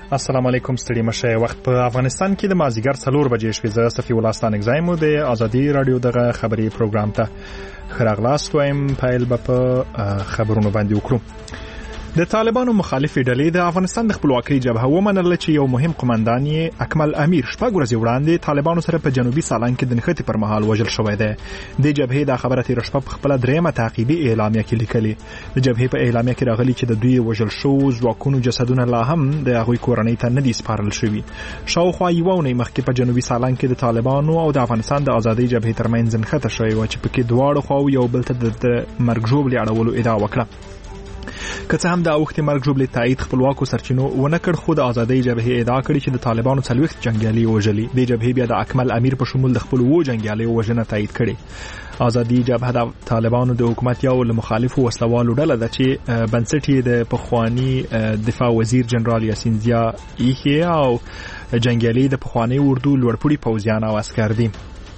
السلام علیکم ستړي مشه. وخت په افغانستان کې د مازیګر 4 بجې شوې. زه صفي الله ستان اگزایم د ازادي رادیو دغه خبري پروګرام ته خراغلاست وایم. پایل په خبرونو باندې وکړو. د طالبانو مخالفې ډلې د افغانستان د خپلواکۍ جبهه ومنله چې یو مهم قومندان یې اکمل امیر شپږ ورځې وړاندې طالبانو سره په جنوبي سالنګ کې د نښتې پر مهال وژل شوی دی. د جبهې د خبره تیر شپه په خپل دریمه تعقیبي اعلامیه کې لیکلي. د جبهې په اعلامیه کې راغلي چې د دوی وژل شو ځواکونو جسدونه لا هم د هغوی کورنۍ ته نه دي سپارل شوي. شاوخوا یوه اونۍ مخکې په جنوبي سالنګ کې د طالبانو او د افغانستان د ازادۍ جبهې ترمنځ نښته شوې وه چې پکې دواړو خواو یو بل ته د مرګ ژوبلې اړولو ادعا وکړه. که څه هم د اوښتې مرګ ژوبلې تایید خپلواکو سرچینو ونه کړ، خو د ازادۍ جبهې ادعا کړې چې د طالبانو 40 جنګیالي وژلي. د جبهې بیا د اکمل امیر په شمول د خپل 2 جنګیالي وژنه تایید کړې. ازادي جبهه د طالبانو د حکومت یو له مخالفو وسلوالو ډله ده چې بنسټ یې د پخوانی دفاع وزیر جنرال یاسین ضیا ایښی او جنګیالي د پخوانی اردو لوړپوړي پوځیان او عسکر دي.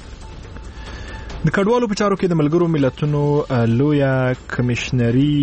د کډوالو په چارو کې د ملګرو ملتونو لویه کمشنري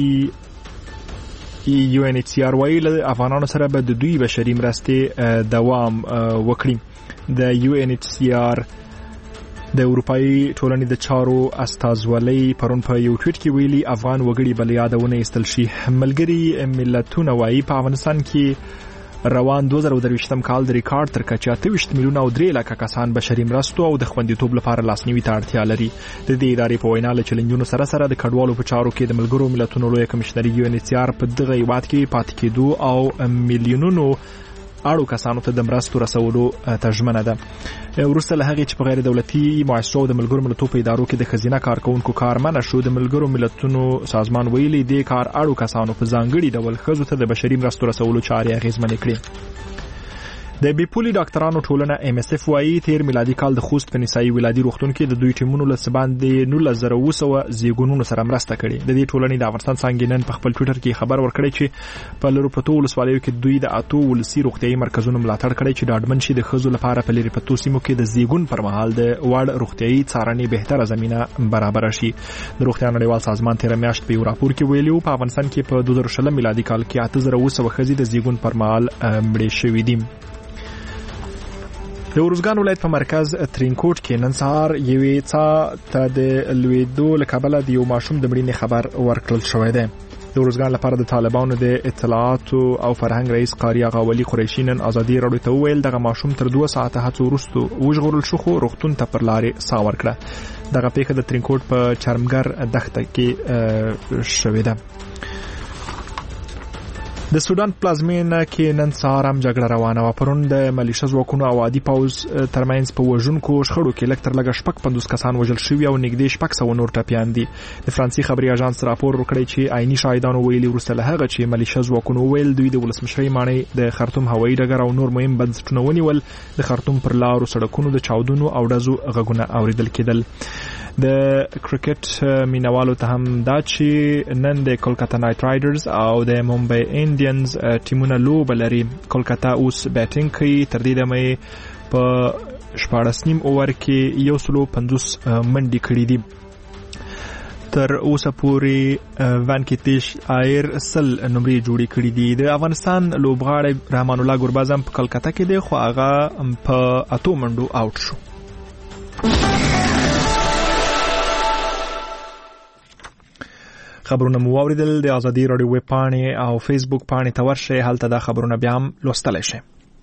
UNHCR ویل افغانانو سره به د دوی بشري مرستې دوام وکړي. د UNHCR د اروپאי ټولنې د چارو استازولۍ پرون په یو ټویټ کې ویلي افغان وګړي بل یادونه ایستل شي. ملګري ملتونه وايي په افغانستان کې روان 2023م کال د ریکارډ تر کچه 28 میلیونه او 3 لکه کسان بشري مرستو او د خوندیتوب لپاره لاسنیوي ته اړتیا لري. د دې ادارې په وینا له چیلنجونو سره د کډوالو په چارو کې د ملګرو ملتونو لویه کمشنري UNHCR په دغه هیواد کې پاتې کېدو او میلیونونو اړو کسانو ته د مرستو رسولو ته ژمنه ده. وروسته له هغې چې په غیر دولتي مؤسسو د ملګرو ملتونو په ادارو کې د ښځینه کارکونکو کار منع شو، د ملګرو ملتونو سازمان ویلي دې کار اړو کسانو په ځانګړي ډول ښځو ته د بشري مرستو رسولو چارې اغېزمنې کړې. د بیپولي ډاکټرانو ټولنه MSF وايي تیر میلادي کال د خوست په نسایي ولادي روغتون کې د دوی ټیمونو له باندې 19,200 زیږونونو سره مرسته کړې. د دې ټولنې د افغانستان څنګه نن په خپل ټویټر کې خبر ورکړی چې په لرو پتو ولسوالیو کې دوی د 8 ولسي روغتيایي مرکزونو ملاتړ کړی چې ډاډمن شي د ښځو لپاره په لري پتو سیمو کې د زیږون پر مهال د وړ روغتيایي څارنې بهتره زمينه برابر شي. د روغتیا نړیوال سازمان تیر میاشت په یو راپور کې ویلي په افغانستان کې په 2020 میلادي کال کې 8,200 ښځې د زیږون پر مهال مړې شوې دي. د ورزګان ولایت په مرکز ترینکوټ کې نن سهار یوې څا ته د لویدو له کبله د یو ماشوم د مړینې خبر ورکړل شوی دی. د ورزګان لپاره د طالبانو د اطلاعاتو او فرهنګ رئیس قاری آغا ولی قریشي نن ازادي راډیو ته وویل دغه ماشوم تر 2 ساعته هڅو وروسته وژغورل شو، خو روغتون ته پر لارې ساه ورکړه. دغه پیښه د ترینکوټ په چرمګر دښته کې شوې ده. د سودان پلازمینه کې نن سهار هم جګړه روانه وه. پرون د ملیشه ځواکونو او عادي پوځ ترمنځ په وژونکو شخړو کې لږ تر لږه 50 کسان وژل شوي او نږدې 600 نور ټپیان دي. د فرانسې خبري اژانس راپور ورکړی چې عیني شاهدانو ویلي وروسته له هغه چې ملیشه ځواکونو ویل دوی د ولسمشرۍ ماڼۍ د خرطوم هوایي ډګر او نور مهم بنسټونه ونیول. د خرطوم پر لارو سړکونو د چاودنو او ډزو غږونه اوریدل کېدل. د کرکټ مینوالو ته هم دا چې نن د کولکاتا نایټ رایډرز او د ممبئی انډینز ټیمونه لوبه لري. کولکاتا اوس بیټینګ کوي. تر دې دمه په 14 اوور کې 150 منډې کړې دي. تر اوسه پورې وانکیتیش ایر 100 نمرې جوړې کړې دي. د افغانستان لوبغاړی رحمان الله ګورباز هم په کولکاتا کې دی، خو هغه په 8 منډو آوټ شو. خبرونه مو واوریدل. د ازادي راډیو ویب پاڼې او فیسبوک پاڼې ته ورشئ، هلته دا خبرونه بیا هم لوستلی شئ.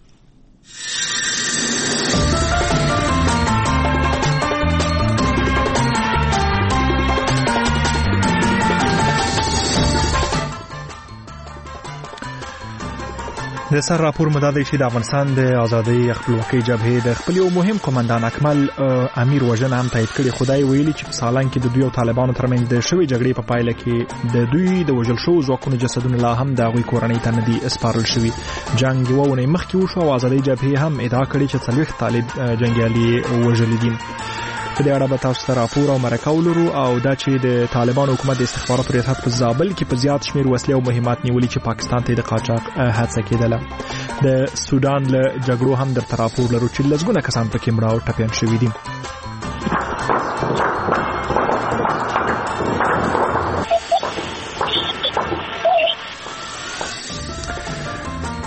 د سر راپور مدد چې د افغانستان د ازادۍ خپلواکۍ جبهې د خپل یو مهم قومندان اکمل امیر وژنه هم تایید کړي. خدای ویلي چې په سالنګ کې د دوی او طالبانو ترمنځ د شوې جګړې په پایله کې د دوی د وژل شوو ځواکونو جسدونه لا هم د هغوی کورنۍ ته نه دي سپارل شوي. جنګ یوه اونۍ مخکې وشو او ازادۍ جبهې هم ادعا کړې چې 40 طالب جنګیالي وژلي دي. په دې اړه به تاسو ته راپور او مرکه ولرو او دا چې د طالبانو حکومت د استخباراتو ریاست په زابل کې په زیات شمیر وسلې او مهمات نیولې چې پاکستان ته د قاچاق هڅه کېدله. د سودان له جګړو هم درته راپور لرو چې لږونه کسان پکې مړه او ټپیان شوي دي.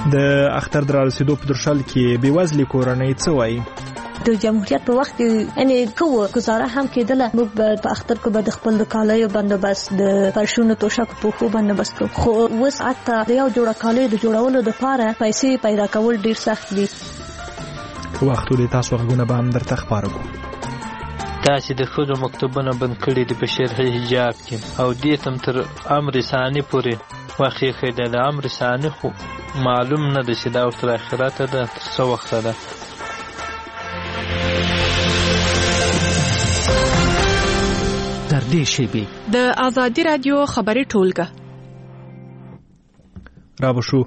د اختر د رسیدو په درشل کې بیوزلي کورنۍ څه وایي؟ د جمهوریت په وخت کې یعنی کومه گزاره هم کېدله، موږ په اختر کې به د خپل د کالیو بندوبست، د فرشونو توشک په خو بندوبست کو، خو اوس حتی د یو جوړه کالیو د جوړولو لپاره پیسې پیدا کول ډیر سخت دي. وختو د تاسو غوونه به هم درته خبرو کوم. تاسو د خود مکتوبونه بند کړی د بشری حجاب کې او دې تم تر امر ثانی پورې واخی خیده د امر ثانی خو معلوم نه د سیدا او تر اخرت ده څو وخت ده. در دې شیبه د آزادی رادیو خبری ټولګه را بشو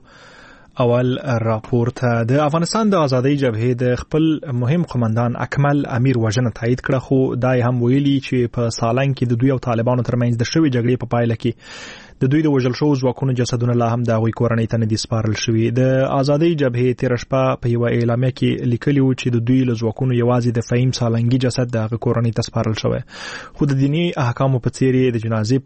اول راپورت د افغانستان د آزادۍ جبهې د خپل مهم قومندان اکمل امیر وژنه تایید کړه، خو دای هم ویلي چې په سالنګ کې د دوی او طالبانو ترمنځ د شوې جګړې په پایله کې د دوی د وژل شوو ځواکونو جسدونه لا هم د هغوی کورنۍ ته نه دي سپارل شوي. د آزادۍ جبهې تېره شپه په یوه اعلامیه کې لیکلي وو چې د دوی له ځواکونو یوازې د فهیم سالنګي جسد د هغه کورنۍ ته سپارل شوی، خو د دیني احکامو په څیر د جنازې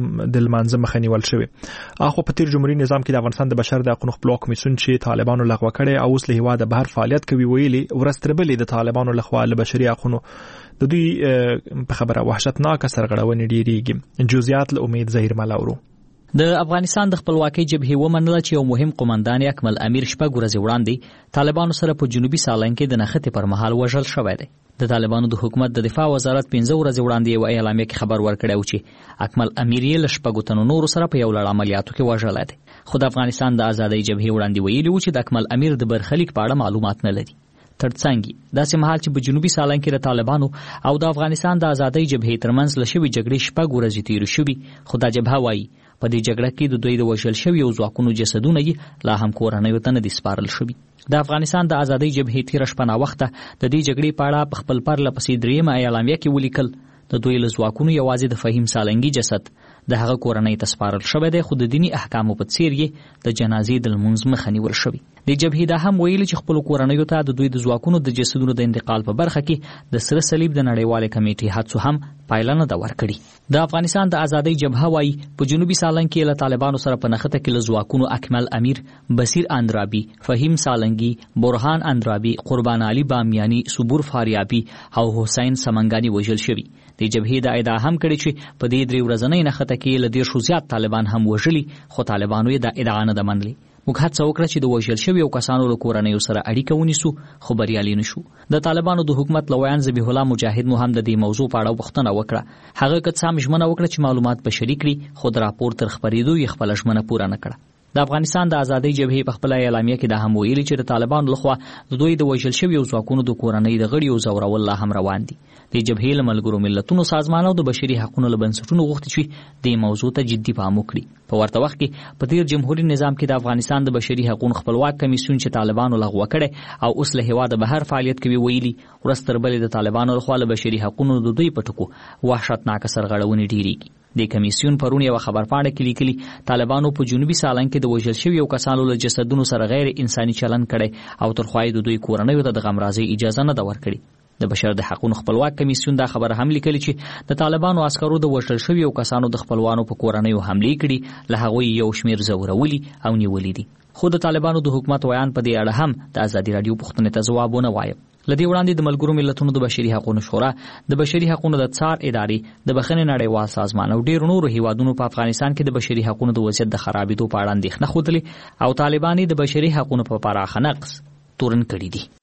د لمانځه مخه نیول شوې. اخو په تیر جمهوریت نظام کې د افغانستان د بشر د حقوقو خپلواک کمیسیون چې طالبانو لغوه کړی او اوس له هیواده بهر فعالیت کوي ویلي ورستربلې د طالبانو لخوا له بشري حقوقو د دوی په خبره وحشتناکه سرغړونې ډیریږي. جزئیات له امید ظهیر ملاورو. د افغانستان د خپلواکۍ جبهې ومنله چې یو مهم قومندان اکمل امیر شپږ ورځې وړاندې طالبانو سره په جنوبي سالنګ کې د نښتې پر مهال وژل شوی دی. د طالبانو د حکومت د دفاع وزارت 15 ورځې وړاندې یو اعلامیه کې خبر ورکړی و چې اکمل امیر یې له شپږو تنو نورو سره په یو لړ عملیاتو کې وژلی دی. خو د افغانستان د آزادۍ جبهې وړاندې ویلي و چې د اکمل امیر د برخلیک په اړه معلومات نه لري. ترڅنګ داسې مهال چې په جنوبي سالنګ کې د طالبانو او د افغانستان د آزادۍ جبهې ترمنځ له شوې جګړې شپږ ورځې تېرې شوې، خو دا جبهه وایي په دې جګړه کې د دوی د وژل شویو ځواکونو جسدونه یې لا هم کورنیو ته نه دي سپارل شوي. د افغانستان د آزادۍ جبهې تېره شپه ناوخته د دې جګړې په اړه په خپل پرله پسې درېیمه اعلامیه کې ولیکل د دوی له ځواکونو یوازې د فهیم سالنګي جسد د هغه کورنۍ ته سپارل شوی دی، خو د دیني احکامو په څیر یې د جنازې د لمونځ مخه نیول شوې. د جبهې دا هم ویلي چې خپلو کورنیو ته د دوی د ځواکونو د جسدونو د انتقال په برخه کې د سره صلیب د نړیوالې کمیټې هڅو هم پایله نه ده ورکړې. د افغانستان د آزادۍ جبهه وایي په جنوبي سالنګ کې له طالبانو سره په نښته کې له ځواکونو اکمل امیر، بصیر اندرابي، فهیم سالنګي، برهان اندرابي، قربان علي بامیاني، صبور فاریابي او حسین سمنګاني وژل شوي. د جبهې دا ادعا هم کړې چې په دې 3 ورځنۍ نښته کې له 10 زیات طالبان هم وژلي، خو طالبانو یې دا ادعا نه ده منلې. موږ هڅه وکړه چې د وژل شویو کسانو له کورنیو سره اړیکه ونیسو، خو بریالي نشو. د طالبانو د حکومت لویان ذبیح الله مجاهد مو هم د دې موضوع په اړه پوښتنه وکړه. هغه که څه هم ژمنه وکړه چې معلومات به شریک کړي، خو د راپور تر خپرېدو یې خپله ژمنه پوره نه کړه. د افغانستان د آزادۍ جبهې په خپله اعلامیه کې دا هم ویلي چې د طالبانو لخوا د دوی د وژل شویو ځواکونو د کورنۍ د غړیو ځورول لا هم روان دي. د جبهې له ملګرو ملتونو سازمان او د بشري حقوقو له بنسټونو غوښتي چې د موضوع ته جدي پام وکړي. په ورته وخت کې په تیر جمهوریت نظام کې د افغانستان د بشري حقوقو خپلواک کمیسیون چې طالبانو لغوه کړي او اوس له هیواده بهر فعالیت کوي ویلي ورستربلې د طالبانو لخوا له بشري حقوقو د دوی په ټکو وحشتناک سرغړونې ډیریږي. د کمیسیون پرون یو خبرپاڼه کې لیکلي طالبانو په جنوبي سالنګ کې د وژل شویو کسانو له جسدونو سره غیر انساني چلند کړي او ترخوای د دوی کورنیو ته د غمرازۍ اجازه نه ده ورکړي. د بشر د حقوقو خپلواک کمیسیون دا خبر هم لیکلی چې د طالبانو عسکرو د وژل شویو کسانو د خپلوانو په کورنیو حملې کړي، له هغوی یو شمیر زورولي او نیولي دي. خو د طالبانو د حکومت ویان په دې اړه هم د آزادي رادیو پوښتنې ته ځواب ونه وایي. لدې وړاندې د ملګرو ملتونو د بشري حقوقو شورا، د بشري حقوقو د څار ادارې، د بخښنې نړیوال سازمان او ډېر نورو هیوادونو په افغانستان کې د بشري حقوقو د وضعیت د خرابېدو په اړه اندېښنه ښودلې او طالبان د بشري حقوقو په پراخه نقض تورن کړي دي.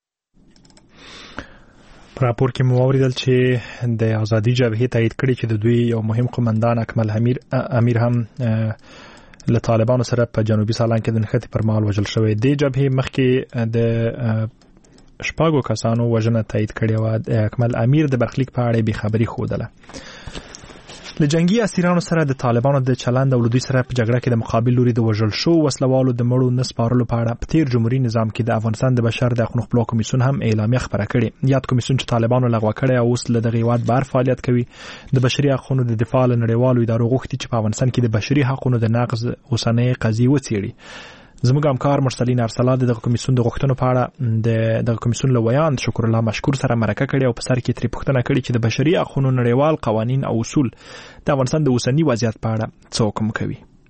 راپور کې مو اوریدل چې د آزادۍ جبهې تایید کړي چې د دوی یو مهم قومندان اکمل امیر هم له طالبانو سره په جنوبي سالنګ کې د نښتې پر مهال وژل شوی. د جبهې مخکې د شپږو کسانو وژنه تایید کړې وه. د اکمل امیر د برخلیک په اړه بې خبري ښودله. له جنگي اسیرانو سره د طالبانو د چلند او دوی سره په جګړه کې د مقابل لوري د وژل شو وسلوالو د مړو نه سپارلو په اړه په تیر جمهوریت نظام کې د افغانستان د بشر د حقوقو خپلواک کمیسیون هم اعلامیه خبره کړې. یاد کمیسیون چې طالبانو لغوه کړی او اوس له دغه هیواد بهر فعالیت کوي، د بشري حقوقو د دفاع له نړیوالو ادارو غوښتي چې په افغانستان کې د بشري حقوقو د نقض اوسنۍ قضیې وڅېړي. زموږ همکار مرسلین ارسلا د کمیسیون د غوښتنو په اړه د کمیسیون له ویان شکر الله مشکور سره مرکه کړې او په سر کې ترې پوښتنه کړې چې د بشري حقوقو نړیوال قوانین او اصول د افغانستان د اوسنی وضعیت په اړه څه حکم کوي.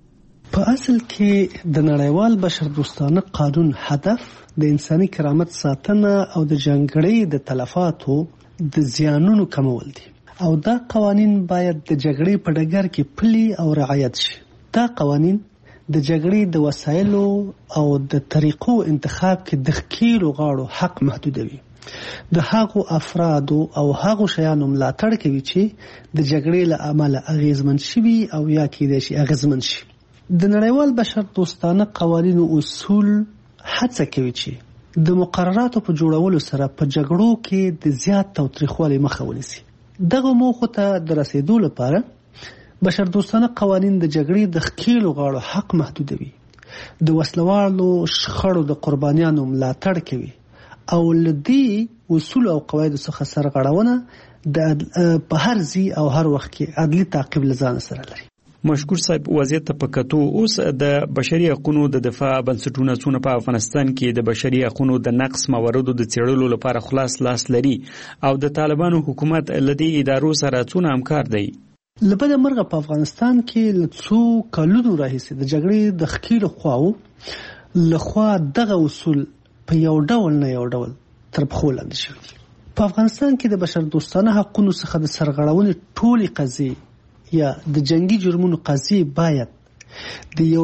په اصل کې د نړیوال بشردوستانه قانون هدف د انساني کرامت ساتنه او د جنګړې د تلفاتو د زیانونو کمول دي او دا قوانین باید د جګړې په ډګر کې پلي او رعایت شي. دا قوانین د جګړې د وسایلو او د طریقو انتخاب کې د ښکیلو غاړو حق محدودوي. د هغو افرادو او هغو شیانو ملاتړ کوي چې د جګړې له امله اغیزمن شوي او یا کېدای شي اغیزمن شي. د نړیوال بشردوستانه قوانینو اصول هڅه کوي چې د مقرراتو په جوړولو سره په جګړو کې د زیات تاوتریخوالي مخه ونیسي. دغه موخو ته د رسیدو لپاره بشردوستانه قوانین د جګړې د ښکیلو غاړو حق محدودوي، د وسلوالو شخړو د قربانیانو ملاتړ کوي او لدی اصول او قواعد څخه سرغړونه د په هر ځای او هر وخت کې عدلي تعقیب لزان سره لري. مشکور صاحب، وضعیت ته پکتو اوس د بشري حقوقو د دفاع بنسټونه څونه په افغانستان کې د بشري حقوقو د نقص مواردو د څېړلو لپاره خلاص لاس لري او د طالبانو حکومت لدی ادارو سره څونه همکار دی؟ لبد مرغه په افغانستان کې لڅو کلونو راهیسې د جګړې د ښکیلو خواو لخوا دغه اصول په یو ډول نه یو ډول تر پخو لاندې شوي. په افغانستان کې د بشردوستانه حقوقو څخه د سرغړونې ټولې قضیې یا د جنگي جرمونو قضیې باید د یو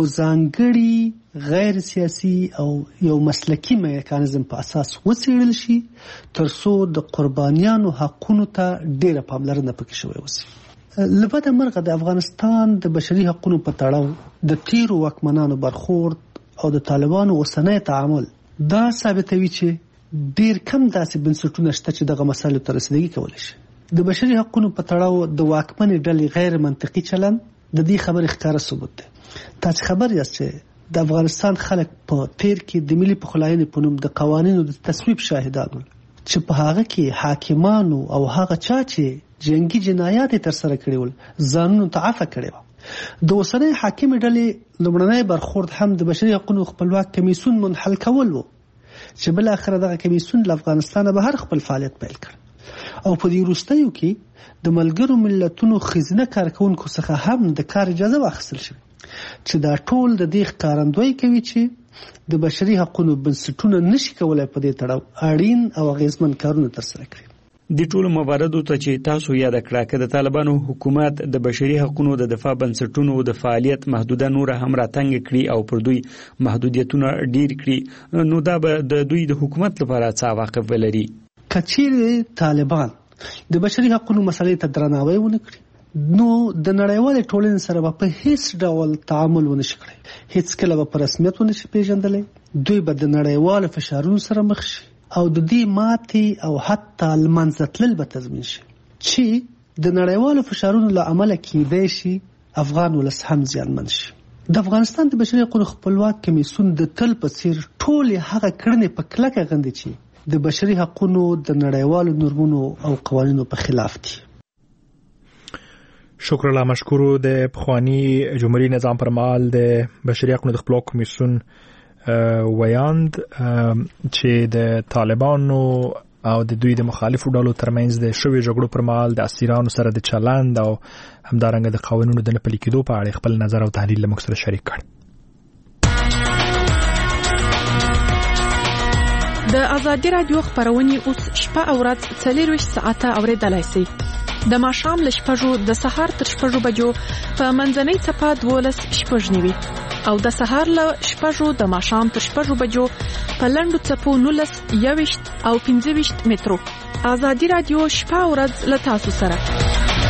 ځانګړي غیر سیاسي او یو مسلکي میکانیزم په اساس وڅېړل شي ترڅو د قربانیانو حقوقو ته ډېره پاملرنه پکې شوې وي. لبد مرغه د افغانستان د بشري حقوقو په تړاو د تیرو واکمنانو برخورد او د طالبانو اوسنی تعامل دا ثابتوي چې ډیر کم داسې بنسټونه شته چې دغه مسایلو ته رسیدګي کولی شي. د بشري حقوقو په تړاو د واکمنې ډلې غیر منطقي چلند د دې خبرې ښکاره ثبوت دی. تاسو خبر یاست چې د افغانستان خلک په تیر کې د ملي پخلاینې په نوم د قوانینو د تصویب شاهدان چې په هغه کې حاکمانو او هغه چا چې جنگي جنایات تر سره کړي ول ځانونو ته عفو کړي و. د اوسنۍ حاکمې ډلې لومړنی برخورد هم د بشري حقوقو خپلواک کمیسیون منحل کول و چې بل اخر دغه کمیسیون له افغانستان بهر خپل فعالیت پیل کړ او په دې وروستیو کې د ملګرو ملتونو خزینه کارکونکو څخه هم د کار اجازه واخیستل شوه چې دا ټول د دې ښکارندویي کوي چې د بشري حقوقو بنسټونه نشي کولای په دې تړاو اړین او اغیزمن کارونه ترسره کړي. د ټولو مواردو ته چې تاسو یاد کړه چې د طالبانو حکومت د بشري حقوقو د دفاع بنسټونو د فعالیت محدوده نور هم راتنګ کړي او پر دوی محدودیتونه ډیر کړي، نو دا به د دوی د حکومت لپاره څه عواقب ولري؟ کچېرې طالبان د بشري حقوقو مسلې ته درناوی ونه کړي نو د نړیوال ټولنې سره په هیڅ ډول تعامل ونه شي کړی، هیڅ کله به په رسمیت ونه شي پیژندلی. دوی به د نړیوال فشارونو سره مخ شي او د دې ماتې او حتی لمنځه تلل به تضمین شي چې د نړیوالو فشارونو له امله کېدای شي افغان ولس هم زیانمن شي. د افغانستان د بشري حقوقو خپلواک کمیسیون د تل په څیر ټولې هغه کړنې په کلکه غندي چې د بشري حقوقو د نړیوالو نورمونو او قوانینو په خلاف دي. شکر الله مشکورو. د پخوانی جمهوریت نظام پر مهال د بشري حقوقو د خپلواک کمیسیون ویاند چې د طالبانو او د دوی د مخالفو ډلو ترمنځ د شوې جګړو پر مهال د اسیرانو سره د چلند او همدارنګه د قوانینو د نه پلي کېدو په اړه خپل نظر او تحلیل له موږ سره شریک کړ. د ازادي رادیو خبرونه اوس شپه او ورځ 24 ساعته اوریدلای شئ. د ماښام له 6 د سهار تر 6 بجو په منځنۍ صفه 12 شپږنیوي او د سهار له 6 د ماښام تر 6 بجو په لنډو څپو 19 21 او 25 مترو. ازادي رادیو شپه او ورځ له تاسو سره.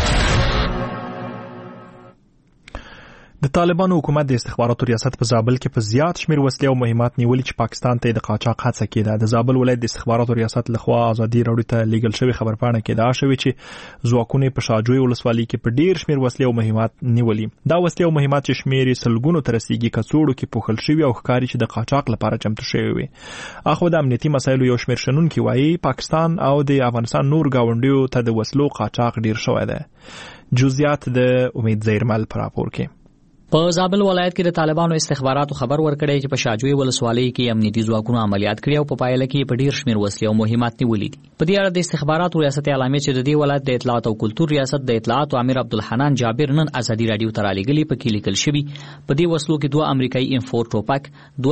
د طالبانو حکومت د استخباراتو ریاست په زابل کې په زیات شمیر وسلې او مهمات نیولې چې پاکستان ته د قاچاق هڅه کېده. د زابل ولایت د استخباراتو ریاست لخوا ازادي راډیو ته لیږل شوی خبرپاڼه کې دا شوی چې ځواکونه په شاجوی ولسوالۍ کې په ډیر شمیر وسلې او مهمات نیولې. دا وسلې او مهمات چې شمیر سلګونو تر رسیدي کڅوړو کې پوښل شوی او ښکاری چې د قاچاق لپاره چمتو شوی وي. اخو د امنیتي مسایلو یو شمیر شنونکي وایي پاکستان او د افغانستان نور گاونډیو ته د وسلو قاچاق ډیر شوی دی. جزئیات د امید زیرمل پر راپور کې. په زابل ولایت کې د طالبانو استخباراتو خبر ورکړی چې په شاجوی ولسوالۍ کې امنیتي ځواکونو عملیات کړي او په پایله کې په ډیر شمېر وسلې او مهمات نیولې دي. په دې اړه د استخباراتو ریاست اعلامیه چې د دې ولایت د اطلاعات او کلتور ریاست د اطلاعات امیر عبدالحنان جابر نن ازادي رادیو ته رالیږلي په کې لیکل شوی په دې وسلو کې 2 امریکایي M4 ټوپک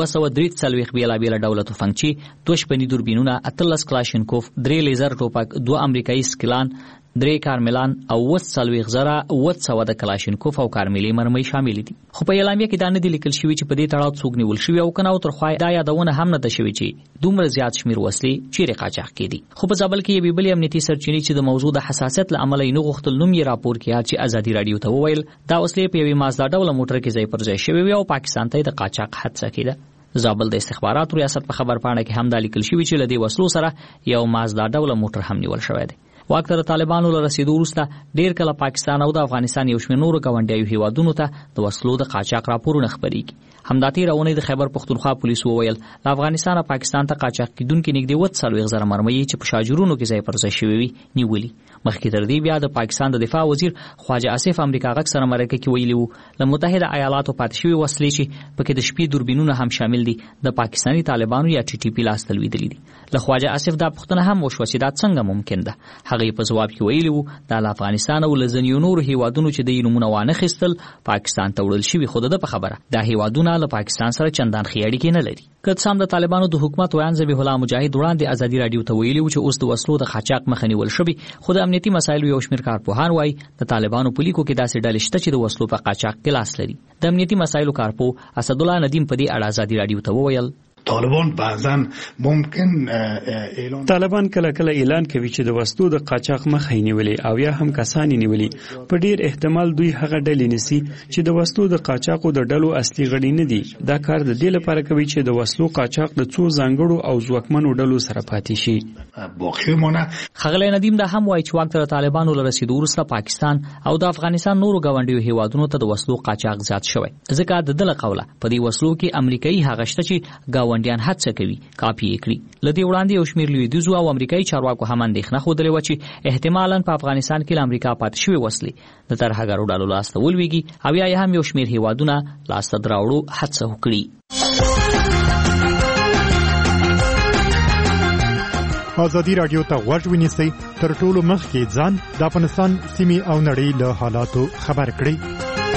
243 بیلابیل ډوله تفنګچې 2 شپنی دوربینونه 18 کلاشینکوف 3 لیزر ټوپک 2 امریکایي سکلان 3 کارملان او 40 زره 900 د کلاشینکوف او کارملي مرمۍ شامل دي. خو په اعلامیه کې دا نه دي لیکل شوی چې په دې تړاو څوک نیول شوی او کنه او تر خو دا یادونه هم نه ده شوی چې دومره زیات شمیر وسلې چیرې قاچاق کړي. خو په زابل کې یو بل امنیتي سرچینې چې د موضوع د حساسیت لامل یې نه غوښتل نوم یې راپور کړي چې ازادي رادیو ته وویل دا وسلې په یوې مازدا ډوله موټر کې ځای پر ځای شوی او پاکستان ته د قاچاق حادثه کېده. زابل د استخباراتو ریاست په خبر پاڼه کې هم دا لیکل شوی چې لدی وسلو سره یو مازدا ډوله موټر هم نیول شوی دی. واک تر طالبانو له رسیدو وروسته ډیر کله پاکستان او د افغانستان یو شمېر نورو ګاونډیو هیوادونو ته د وسلو د قاچاق راپورونه خبرېږي. همداتې راونې د خیبر پښتونخوا پولیسو وویل له افغانستان او پاکستان ته قاچاق کیدونکو نږدې 40 زره مرمۍ چې په شاجورونو کې ځای پر ځای شوي وي نیولي. مخکې تر دې بیا د پاکستان د دفاع وزیر خواجه آصف امریکا غږ سره مرکه کې ویلي وو له متحده ایالاتو پاتې شوي وسلې چې پکې د شپې دوربینونه هم شامل دي د پاکستاني طالبانو یا TTP لاس ته لوېدلي دي. له خواجه آصف دا پوښتنه هم وشوه چې دا څنګه ممکن ده. هغه په ځواب کې ویلي وو د افغانستان او ځینو نورو هیوادونو چې د نمونه وانه خستل پاکستان ته وړل شوی خو د خبره دا هیوادونه له پاکستان سره چندان خیاړي کې نه لري. که څه هم د طالبانو د حکومت ویان ذبیح الله مجاهد وړاندې ازادي رادیو ته ویلي و چې اوس د وسلو د قاچاق مخه نیول شوی خو د امنیتي مسایلو یو شمېر کارپوهان وایي د طالبانو په لیکو کې داسې ډلې شته چې د وسلو په قاچاق کې لاس لري. د امنیتي مسایلو کارپو اسدالله ندیم په دې اړه ازادي رادیو ته وویل طالبان بعضاً ممکن اعلان طالبان کله کله اعلان کوي چې د وسلو د قاچاق مخه نیولي او یا هم کسان نیولي. په ډیر احتمال دوی هغه ډلې نسی چې د وسلو د قاچاقو د ډلو اصلي غړي نه دي. دا کار د دې لپاره کوي چې د وسلو قاچاق د څو ځانګړو او ځواکمنو ډلو سره پاتې شي. خغلی ندیم دا هم وایي چې واک تر طالبانو له رسیدو وروسته پاکستان او د افغانستان نورو ګاونډیو هیوادونو ته د وسلو قاچاق زیات شوی. ځکه د دله قوله په دې وسلو کې امریکایي هغه شته چې ګاونډیان هڅه کوي کاپی کړي. لدی وړاندې یو شمېر لویدیځو او امریکایي چارواکو هم اندېښنه ښودلې و چې احتمالاً په افغانستان کې له امریکا پاتې شوي وسلې د ترهګرو ډلو لاسته ولویږي او یا هم یو شمېر هیوادونه لاسته دراوړو هڅه وکړي. ازادي رادیو ته غوږ ونیسئ تر ټولو مخکې ځان د افغانستان سیمې او نړۍ له حالاتو خبر کړئ.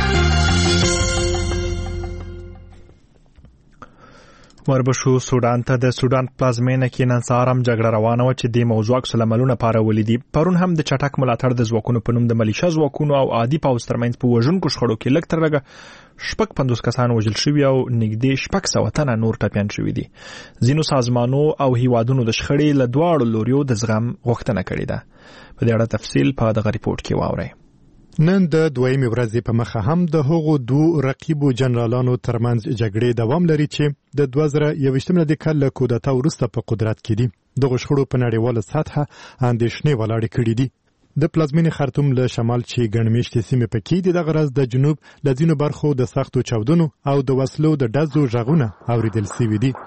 وربشو سودان ته د سودان پلازمینه کې نن سهار هم جګړه روانه و چې د موضوع عکس العملونه پارولې دي. پرون هم د چټک ملاتړ د ځواکونو په نوم د ملیشیا ځواکونو او عادي پوځ ترمنځ په وژونکو شخړو کې لږ تر لږه 50 کسان وژل شوي او نږدې 600 تنه نور ټپیان شوي دي. ځینو سازمانو او هیوادونو د شخړې له دواړو لوریو د زغم غوښتنه کړې ده. په دې اړه تفصیل په دغه ریپورت کې واورئ. نن د دویمې ورځې په مخه هم د هغو 2 رقیبو جنرالانو ترمنځ جګړې دوام لري چې د 2021 کال له کودتا وروسته په قدرت کې دي. دغه شخړو په نړیواله سطحه اندېښنې ولاړې کړې دي. د پلازمینې خرطوم له شمال چې ګڼمېشتې سیمې پکې دي دغه راز د جنوب له ځینو برخو د سختو چاودنو او د وسلو د ډزو غږونه اوریدل شوي دي.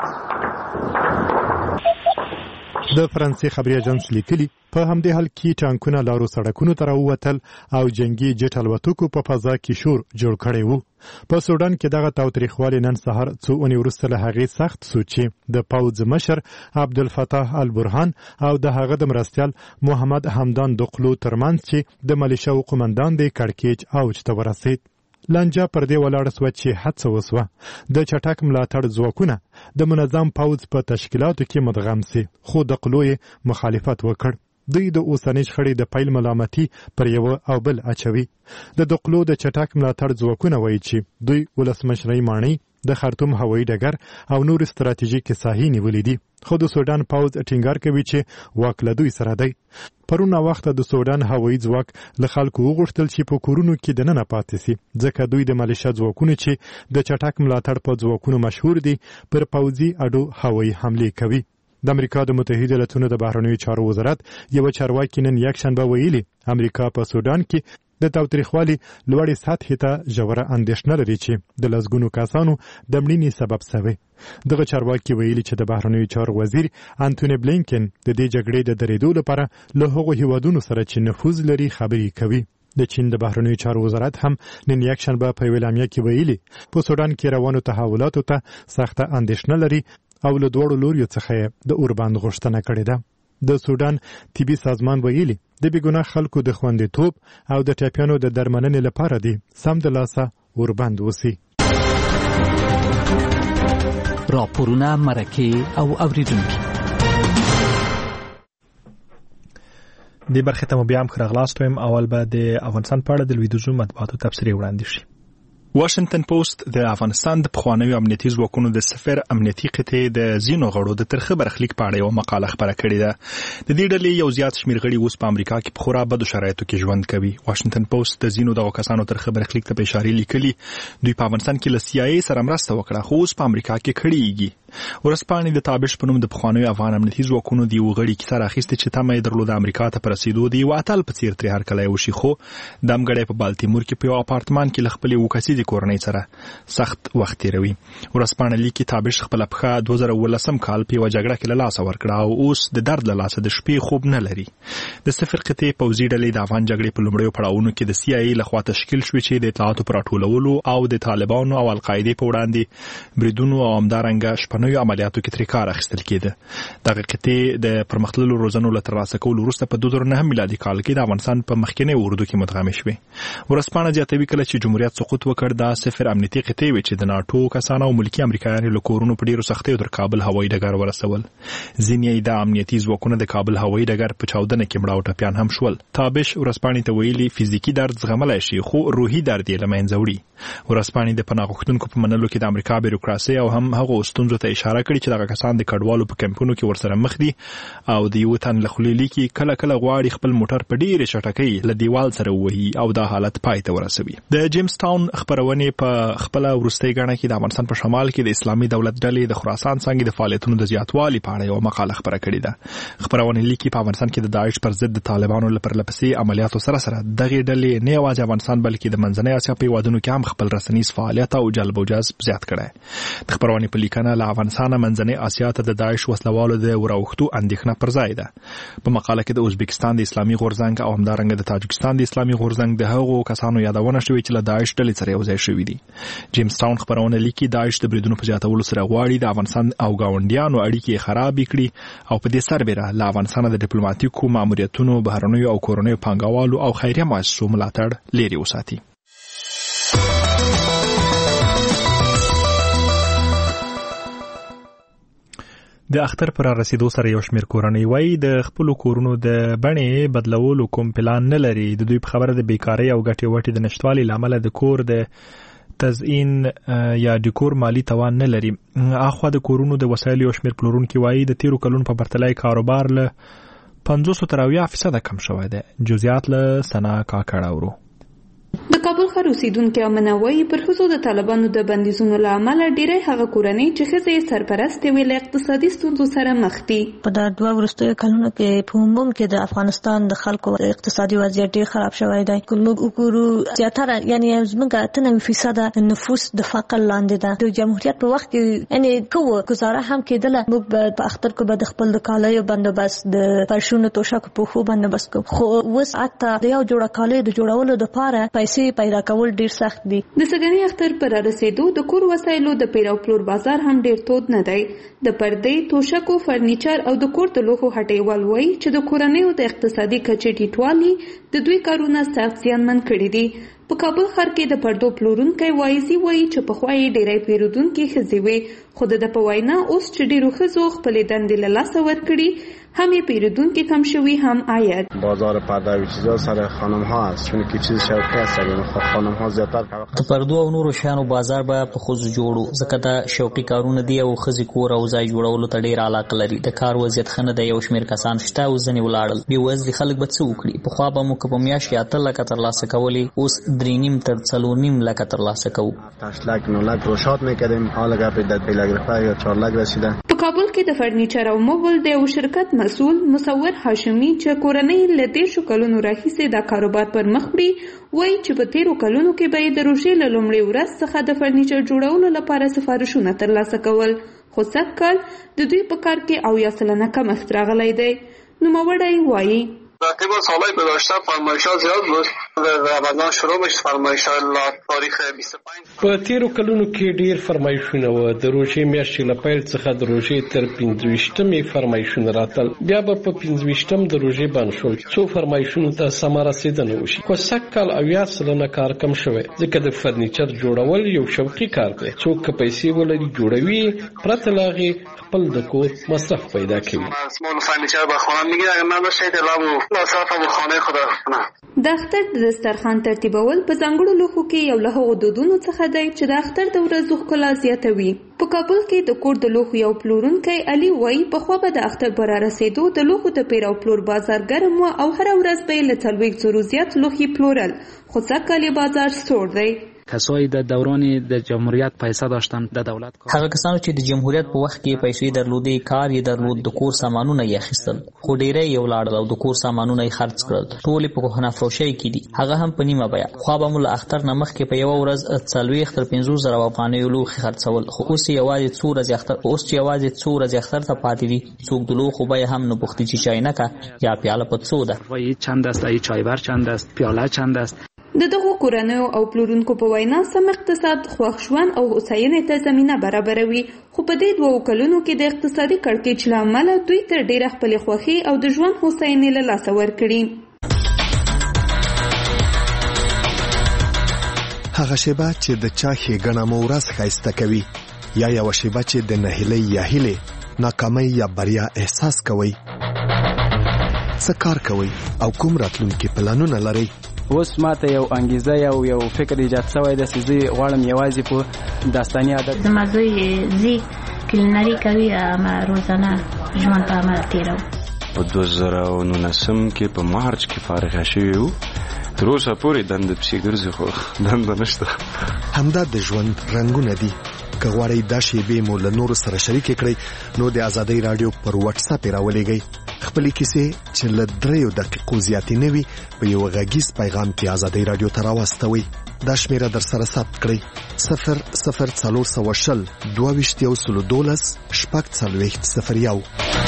د فرانسې خبري اژانس لیکلي په همدې حال کې ټانکونه لارو سړکونو ته راووتل او جنگي جټ الوتکو په فضا کې شور جوړ کړی وو. په سودان کې دغه تاوتریخوالی نن سهار څو اونۍ وروسته له هغې سخت سو چې د پوځ مشر عبدالفتاح البرهان او د هغه د مرستیال محمد حمدان دقلو ترمنځ چې د ملیشیاو قومندان د کړکېچ اوج ته ورسید. لانجه پر دې ولاړه سوه چې هڅه وسوه د چټک ملاتړ ځواکونه د منظم پوځ په تشکیلاتو کې مدغم سي خو د قلو مخالفت وکړ. دوی د اوسنۍ شخړې د پیل ملامتي پر یو او بل اچوي. د دقلو د چټک ملاتړ ځواکونه وایي چې دوی ولسمشرۍ ماڼۍ د خرطوم هوایي ډګر او نور ستراتیژیک ساحې نیولې دي خو د سودان پوځ ټینګار کوي چې واک له دوی سره دی. پرونه وخت د سودان هوایي ځواک له خلکو وغوښتل چې په کورونو کې دننه پاتې سي ځکه دوی د ملیشیا ځواکونو چې د چټک ملاتړ په ځواکونو مشهور دي پر پوځي اډو هوایي حملې کوي. د امریکا د متحده ایالاتونو د بهرنیو چارو وزارت یو چارواکي نن یکشنبه ویلي امریکا په سودان کې د تاوتریخوالي لوړې سطحې ته ژوره اندېښنه لري چې د لسګونو کسانو د مړینې سبب شوی. دغه چارواکي ویلي چې د بهرنیو چارو وزیر انټونی بلینکن د دې جګړې د درېدو لپاره له هغو هیوادونو سره چې نفوذ لري خبرې کوي. د چین د بهرنیو چارو وزارت هم نن یکشنبه په اعلامیه کې ویلي په سودان کې روانو تحولاتو ته سخته اندېښنه لري او له دوړو لوریو څخه د اوربند غوښتنه کړې ده. د سودان طبي سازمان ویلي د بیګناه خلکو د خوندیتوب او د ټاپیانو د درملنې لپاره دي سم د لاسه اوربند وسی. راپورونه مرکه او اوریدونکي د برخه ته بیا هم خرغلاستوم. اول به د افغانستان په اړه د لویدیځو مطبوعاتو تبصرې وړاندې شي. واشنگټن پوسټ د افغانستان د پخوانیو امنیتي ځواکونو د سفیر امنیتي قطعې د زینو غړو د ترخه برخلیک په اړه یو مقاله خبره کړې ده. د دې ډلې یو زیات شمیر غړي اوس په امریکا کې په خورا بدو شرایطو کې ژوند کوي. واشنگټن پوسټ د زینو دغه کسانو ترخه برخلیک ته اشاره لیکلي دوی په افغانستان کې له CIA سره مرسته وکړه خو اوس په امریکا کې کړيږي. ورسپانې د تابش په نوم د پخوانیو افغان امنیتي ځواکونو دی وغړي کې سره اخیسته چې تمه یې درلوده امریکا ته پرسیدو دی واتل په چیر تر هر کله وشي خو د امګړې په بالتیمور کې په یو اپارتمان کې لخپلې وکسي کورنۍ سره سخت وخت تیروي. ورسپانې لیکي تابش خپل په 2018 کال په وجګړه کې له لاس ورکړه او اوس د درد له لاسه د شپې خوب نه لري. د صفر قطعې پوزي ډلې د افغان جګړې په لومړیو پړاوونو کې د CIA لخوا تشکیل شوې چې د اطلاعاتو پر ټولولو او د طالبانو او القاعده په وړاندې بریدونو او همدارنګه شپنوي عملیاتو کې کار اخیستل کېده. دغه قطعې د پرمختللو روزنو له ترلاسه کولو وروسته په 2009 میلادي کال کې د افغانستان په مخکنی اردو کې مدغم شوه. ورسپانې زیاتوي کله چې جمهوریت سقوط وکړ د صفر امنیتي قطعې و چې د ناتو کسانو او ملکی امریکایانو له کورونو په ډیرو سختیو تر کابل هوایي ډګر ورسول. ځینې د امنیتي ځواکونو د کابل هوایي ډګر په چاودنه کې مړه او ټپیان هم شول. تابش ورسپانې ته ویلي فزیکی درد زغملای شي خو روحي درد یې له منځه وړي. ورسپانې د پناه غوښتونکو په منلو کې د امریکا بیروکراسي او هم هغه ستونزو ته اشاره کړې چې دغه کسان د کډوالو په کمپونو کې ورسره مخ دي او د یو تن له خلیلي کې کله کله غواړي خپل موټر په ډیره چټکۍ له دیوال سره وهي او دا حالت پای ته ورسوي. د جیمز ټاون خبرونه په خپل ورستۍ غاڼه کې د افغانستان په شمال کې د اسلامي دولت ډلې د خراسان څنګه د فعالیتونو د زیاتوالي په اړه یو مقاله خبره کړې ده. خبرونه لیکي په افغانستان کې د داعش پر ضد د طالبانو لپاره لپسې عملیاتو سره دغه ډلې نه یوازې افغانستان بلکې د منځنۍ اسیا په وادونو کې هم خپل رسنیز فعالیت او جلب او جذب زیات کړي. د خبرونه په لیکنه له افغانستان منځنۍ اسیا ته د داعش وسلوالو د وراوښتو اندېښنه پر ځای ده. په مقاله کې د ازبکستان د اسلامي غورځنګ او همدارنګه د تاجکستان د اسلامي غورځنګ د هغو کسانو یادونه شوې چې له داعش ډلې سره یو ځای شوي دي. جیمز ټاون خبرونه لیکي داعش د بریدونو په زیاتولو سره غواړي د افغانستان او گاونډیانو اړیکې خراب کړي او په دې سربېره له افغانستان د ډیپلوماټیکو ماموریتونو بهرنیو او کورنیو پانګوالو او خیریه مؤسسو ملاتړ لري وساتي. د اختر پر رسیدو سره یو شمیر کورنۍ وای د خپل کورونو د بڼې بدلولو کوم پلان نه لري. د دوی په خبره د بیکاری او ګټې وټې د نشټوالي لامل د کور د تزیین یا ډیکور مالی توان نه لري. اخو د کورونو د وسایل یو شمیر پلورونکي وای د تیرو کلونو په پرتلای کاروبار له 50 تر 80% کم شوی دی. جزئیات له سنا کاکړه ورو. د کابل ښار اوسیدونکو منوي پر ښځو د طالبانو د بندیزونو له امله ډېری هغه کورنۍ چې ښځې سرپرست وي له اقتصادي ستونزو سره مخ دي. په دا دوه وروستیو کلونو کې په عموم کې د افغانستان د خلکو اقتصادي وضعیت ډېر خراب شوی دی. موږ وګورو زیاتره یعنی زموږ 98% نفوس د فقر لاندې ده. د جمهوریت په وخت کې یعنی کومه گزاره هم کېدله موږ په اختر کې به د خپل د کالیو بندوبست د پرشونو توشک په خو بندوبست کوو خو اوس حتی د یو جوړه کالیو د جوړولو لپاره پیسې پیدا کول ډیر سخت دي. د سګنی اختر پر رسیدو د کور وسایلو د پیرو پلور بازار هم ډیر تود نه دی. د پردې، توشکو، فرنیچر او د کور د لوښو هټیوال وایي چې د کورنیو د اقتصادي کچې ټیټوالي د دوی کارونه سخت زیانمن کړي دي. په کابل ښار کې د پردو پلورونکي وایي چې پخوا یې ډېری پیرودونکي ښځې وې خو د په وینا اوس چې ډېرو ښځو خپلې دندې له لاسه ورکړي هم یې پیرودونکي کم شوي هم عاید. بازار پرده و چیزا سر خانم ها است چون که چیز شوقی است خانم ها زیاتر د پردو او نورو شیانو بازار به په خوځ جوړو ځکه دا شوقي کارونه دي او ښځې کور او ځای جوړولو ته ډېر علاقه لري. د کار وضعیت ښه نه دی. یو شمېر کسان شته او ځینې ولاړل. بېوزلي خلک به څه وکړي؟ پخوا به موږ که په میاشت 8 لکه ترلاسه کولې اوس 3.5 تر 4.5 لکه ترلاسه کوو. 8 لک 9 لک روشات میکردیم حالا گپ در 2 لک رفته یا 4 لک رسیده. په کابل کې د فرنیچر او موبل د یو شرکت مسؤل مصور هاشمي چې کورنۍ له 10 کلونو راهیسې دا کاروبار پر مخ وړي وایي چې په 13 کلونو کې به د روژې له لومړۍ ورځ څخه د فرنیچر جوړولو لپاره سفارشونه ترلاسه کول خو سږ کال د دوی په کار کې 80% کمښت راغلی دی. نوموړی وایي رقیب سالهای گذشته فرمایشات زیاد بود رمضان شروع بشه فرمایش الله تاریخ 25 په تیرو کلونو کې ډیر فرمایشونه و د روژې میاشتې له پیل څخه د روژې تر 25مې فرمایشونه راتل بیا به په 25م د روژې بند شول څو فرمایشونو ته سم رسیدنه وشي خو سکل او یا سلنه کار کم شوی ځکه د فرنیچر جوړول یو شوقي کار دی څوک که پیسې ولري جوړوي پرته له هغې خپل د کور مصرف پیدا کوي اسمال فرنیچر به خانه میگیره اگر نداشته دلمو مصرف به خانه خود کنه د اختر د دسترخوان ترتیبول په ځانګړو لوښو کې یو له هغو دودونو څخه دی چې د اختر د ورځو ښکلا زیاتوي. په کابل کې د کور د لوښو یو پلورونکی علي وایي پخوا به د اختر په رارسېدو د لوښو د پیر او پلور بازار ګرم و او هره ورځ به یې له 40 زیات لوښي پلورل خو سږ کال بازار سوړ دی. کسایی در دوران د جمهوریت پیسه داشتن د دولت هغه کسانو چې د جمهوریت په وخت کې پیسې درلودې کار یې درلود د کور سامانونه یې اخیستل خو ډیری یې ولاړل او د کور سامانونه یې خرڅ کړل ټول په کوهنه فروشي کې دي هغه هم په نیمه بیا خو به مول اختر نه مخکې په یو ورځ 40 تر 50,000 افغانۍ لوښي خرڅول خو اوس یوازې څو ورځې اختر ته پاتې دي څوک د لوښو به هم نه پوښتي چې چاینکه یا پیاله په څو ده چند است ای چایبر چند است پیاله چند است. د دغو کورنیو او پلورونکو په وینا سم اقتصاد خوښ ژوند او هوساینې ته زمینه برابروي خو په دې 2 کلونو کې د اقتصادي کړکېچ له امله دوی تر ډیره خپلې خوښي او د ژوند هوساینې له لاسه ورکړي. هغه شیبه چې د چا ښېګڼه مو ورځ ښایسته کوي یا یوه شیبه چې د نهیلۍ یا هیلې ناکامۍ یا بریا احساس کوئ څه کار کوئ او کوم راتلونکي پلانونه لرئ. اوس ماته یو انګیزه یو فکر ایجاد شوی دی چې زه غواړم یوازې په داستاني عادت زما زوی زی کلینري کوي اما روزانه ژوند په عمل تیرو. په 2019 کې په مارچ کې فارغ شوی وو تر اوسه پورې دنده پسې ګرځي خو دنده نشته. همدا د ژوند رنګونه دي که غواړئ دا شیبې مو له نورو سره شریکې کړئ نو د ازادۍ راډیو پر واتس اپ راولېږئ خپلې کیسې چې له 3 دقیقو زیاتې نه وي په یو غږیز پیغام کې ازادۍ راډیو ته راواستوئ. دا شمیره در سره ثبت کړئ 00420 22 40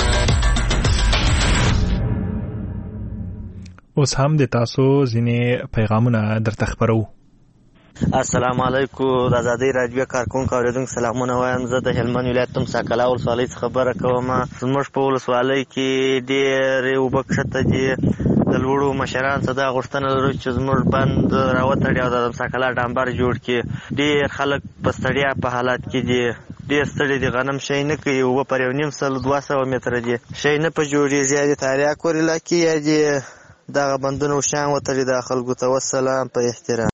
اوس هم د تاسو ځینې پیغامونه درته خبرو. السلام علیکم د ازادۍ راډیو کارکونکو اوریدونکو سلامونه وایم. زه د هلمند ولایت تمساکلا ولسوالۍ څخه خبره کوم. زموږ په ولسوالۍ کې ډېرې اوبه کښته دي. د لوړو مشرانو څخه دا غوښتنه لرو چې زموږ بند راوتړي او د تمساکلا ډامبر جوړ کړي. ډېر خلک په ستړیا په حالت کې دي ډېر ستړي دي غنم شی نه کوي اوبه پر 1.5 متره دي شی نه په جوړېږي یا د تاریاکو علاقې یا د دغه بندونه وشیان وتړي د خلکو ته. والسلام په احترام.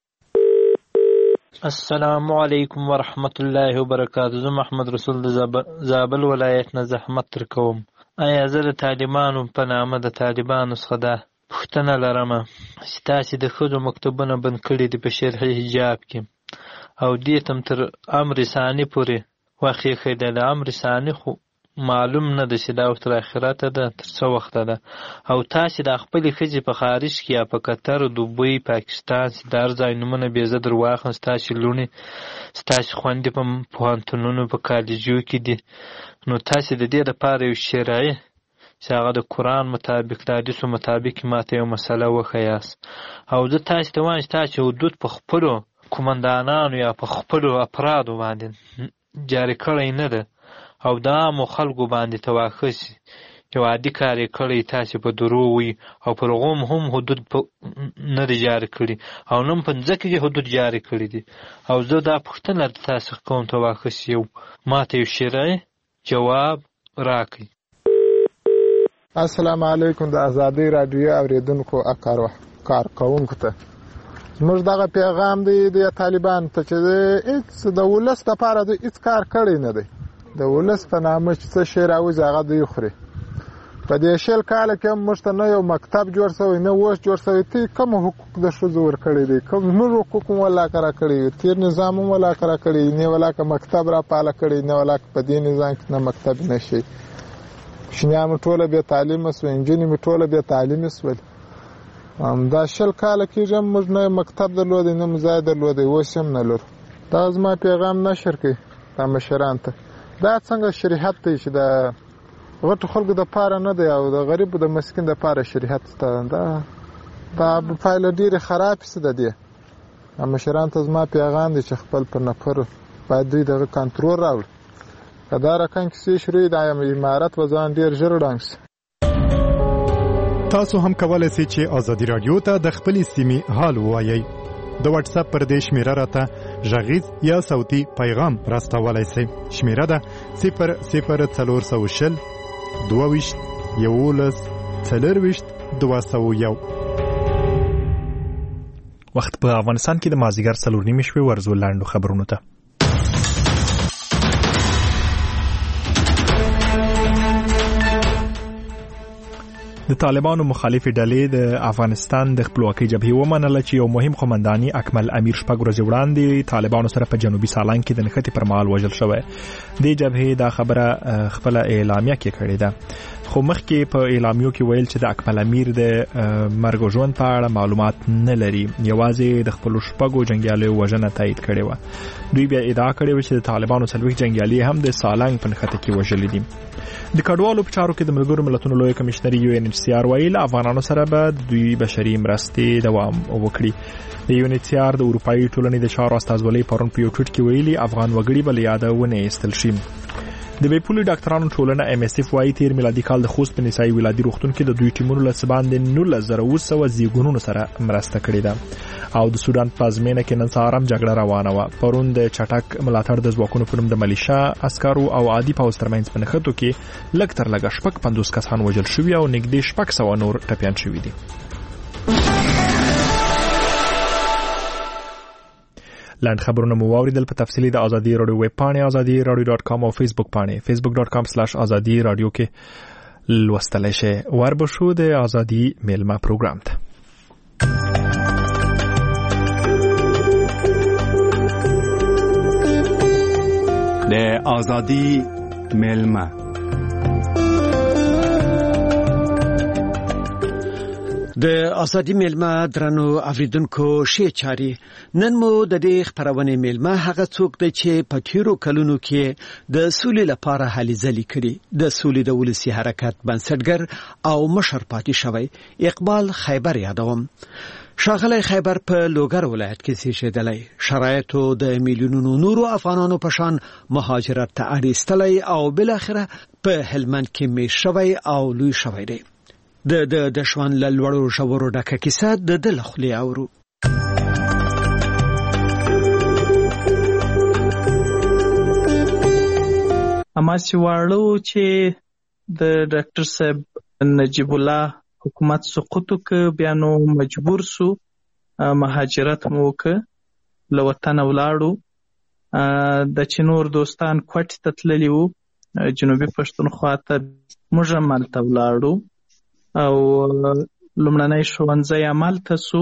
السلام علیکم ورحمت الله وبرکاته. زه محمد رسول د زابل ولایت نه زحمت تر کوم. آیا زه د طالبانو په نامه د طالبانو څخه دا پوښتنه لرم چې تاسې د ښځو مکتوبونه بند کړي دي په شرعي حجاب کې او دې ته تر امر ثاني پورې وخیښی دی. د امر ثاني خو معلوم نه ده چې دا تر آخرته ده تر څه وخته ده او تاسې د خپلې ښځې په خارج کې یا په قطر دوبۍ پاکستان چې د هر ځای نومونه بې زه در واخلم ستاسې لوڼې ستاسې خویندې په پوهنتونونو په کالجو کې دي نو تاسې د دې دپاره یو شرعي چې هغه د قرآن مطابق د حدیثو مطابق ماته یو مسله وښیاست او زه تاسې ته وایم چې تاسې حدود په خپلو قمندانانو یا په خپلو افرادو باندې جاري کړی نه ده او د عامو خلکو باندې تواخه سي یو عادي کار یې کړی تاسې په درو وي او پر هغو هم حدود نه دي جاري کړي او نه په ځمکه کې حدود جاري کړي دي او زه دا پوښتنه د تاسې کوم تواخه سي یو ماته یو شرعي جواب راکړئ. السلام علیکم د ازادۍ راډیو اوریدونکو کارکوونکو ته زموږ دغه پیغام دی د طالبانو ته چې هیڅ د ولس لپاره دوی هیڅ کار کړی نه دی. د ولس په نامه چې څه شی راوځي هغه دوی خوري. په دې 20 کاله کې هم موږ ته نه یو مکتب جوړ شوی نه اوس جوړ شوی. تی کوم حقوق د ښځو ورکړي دي کوم زموږ حقوق ولاکه راکړي تیر نظام هم ولاکه راکړي نه ولاکه مکتب را پاله کړي نه ولاکه په دې نظام کې نه مکتب نشي. شنیام ټوله به تعلیم وسو انجینې می ټوله به تعلیم وسول. دا 20 کاله کې هم موږ نه مکتب درلودی نه مزاید درلودی اوس هم نه لرو. دا زما پیغام نشر کوي د مشران ته. دا څنګه شریعت دی چې د غټو خلکو د پاره نه دی او د غریب د مسکین د پاره شریعت ته دا دا پایله ډېرې خرابې څه د دې مشران ته زما پیغام دی چې خپل پر نفر باید دوی دغه کنټرول راوړي که دا رقم کیسې شروع دا عمارت به ځان ډېر ژر ړنګ شي. تاسو هم کولای شئ چې ازادي رادیو ته د خپلې سیمې حال ووایئ. د واتس اپ پر دې شمیره راته غږیز یا صوتي پیغام راستولای شئ. شمیره ده 00420 22 11 40 201. وخت په افغانستان کې د مازیګر 4:30 شوې. ورزو لاندو خبرونو ته. د طالبانو مخالفې ډلې د افغانستان د خپلواکۍ جبهې ومنله چې یو مهم قومنداني اکمل امیر شپږ ورځې وړاندې طالبانو سره په جنوبي سالنګ کې د نښتې پر مهال وژل شوی. د جبهې دا خبره خپل اعلامیه کې کړې ده، خو مخکې په اعلامیو کې ویل چې د اکمل امیر د مرګ او ژوند په اړه معلومات نه لري، یوازې د خپلو شپږو جنګیالیو وژنه تایید کړې وه. دوی بیا ادعا کړې وه چې د طالبانو 40 جنګیالي هم د سالنګ په نښته کې وژلي دي. د کډوالو په چارو کې د ملګرو ملتونو لوی کمشنر UNHCR ویل افغانانو سره به دوی بشري مرستې دوام وکړي. د UNHCR د اروپایي ټولنې د چارو استازولۍ پرون په یو ټویټ کې ویلي افغان وګړي به له یاده ونه ایستل شي. د بیپولي ډاکټرانو ټولنه MSF وايي تیر میلادي کال د خوست په نسایي ولادي روغتون کې د دوی ټیمونو له باندې 19,900 زیږونونو سره مرسته کړې ده. او د سودان پلازمینه کې نن سهار هم جګړه روانه وه. پرون د چټک ملاتړ د ځواکونو په نوم د ملیشا عسکرو او عادي پوځ ترمنځ په نښتو کې لږ تر لږه 50 کسان وژل شوي او نږدې 600 نور ټپیان شوي دي. لاند خبرونه مو واوریدل. په تفصیلی د ازادي رادیو ویب پاڼه azadi.radio.com او فیسبوک پاڼه facebook.com/azadi radio کې لوستلای شئ. وربشو د ازادي میلمه پروګرام ته. د ازادي میلمه د ازادي میلمه درنو اوریدونکو شې چاري. نن مو د دې خبرونه میلمه هغه څوک دی چې په تیرو کلونو کې د سولې لپاره هلې ځلې کړي، د سولې د ولسي حرکت بنسټګر او مشر پاتې شوی اقبال خیبر یادوم. شاغلی خیبر په لوګر ولایت کې زیږیدلی، شرایطو د میلیونونو نورو افغانانو په شان مهاجرت ته اړ ایستلی او بالاخره په هلمند کې میشت شوی او لوی شوی دی. د شوان له لوړو ژورو ډکه کیسه د ده له خولې اورو. هماسې واړه چې د ډاکټر صاحب نجیب الله حکومت سقوط وکړ، بیا نو مجبور سو مهاجرت مو وکړ، له وطنه ولاړو. د چې نور دوستان کوټې ته تللي وو جنوبي پښتونخوا ته، موږ هم هلته ولاړو او لومړنی ښوونځی همالته سو.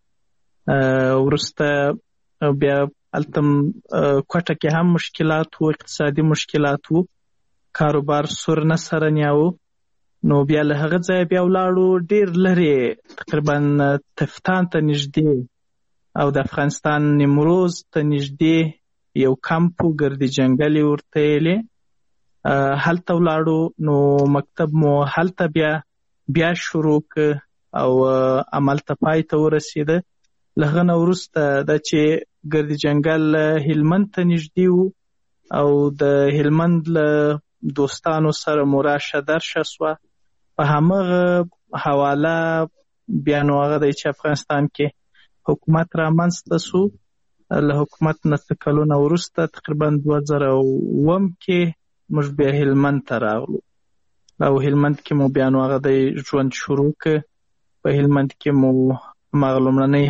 وروسته بیا هلته کوټه کې هم مشکلات وو، اقتصادي مشکلات وو، کاروبار سور نه سره نیاوه. نو بیا له هغه ځایه بیا ولاړو ډېر لرې، تقریبا تفتان ته نږدې او د افغانستان نیمروز ته نږدې یو کمپ و، ګردي جنګل یې ورته ویلې. هلته ولاړو. نو مکتب مو هلته بیا شروع که او عمل ته پای ته ورسېده. له هغه نه وروسته دا چې ګردي جنګل هلمند ته نږدې و او د هلمند له دوستانو سره مو راشه درشه سوه. په همغه حواله بیا نو هغه دی چې افغانستان کې حکومت رامنځته سو. له حکومت نه څه کلونه وروسته تقریبا 2009 کې موږ بیا هلمند ته راغلو او هلمند کې مو بیا نو هغه دی ژوند شروع که. په هلمند کې مو هماغه لومړنۍ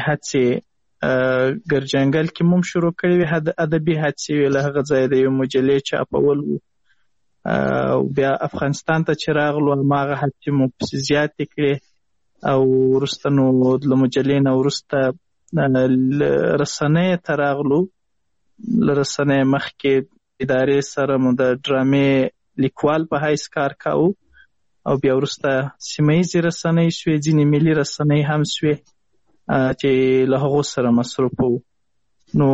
هڅې ګرجنګل کې مو شروع کړې وې، ادبي هڅې وې، له هغه ځایه د یو مجلې چاپول و. بیا افغانستان ته چې راغلو هماغه هڅې مو پسې زیاتې کړې او وروسته نو له مجلې نه وروسته رسنۍ ته راغلو. له رسنۍ مخکې ادارې سره مو د ډرامې لیکوال په حیث کار کاوه او بیا وروسته سیمهیزې رسنۍ شوې، ځینې ملي رسنۍ هم شوې چې له هغو سره مصروف وو. نو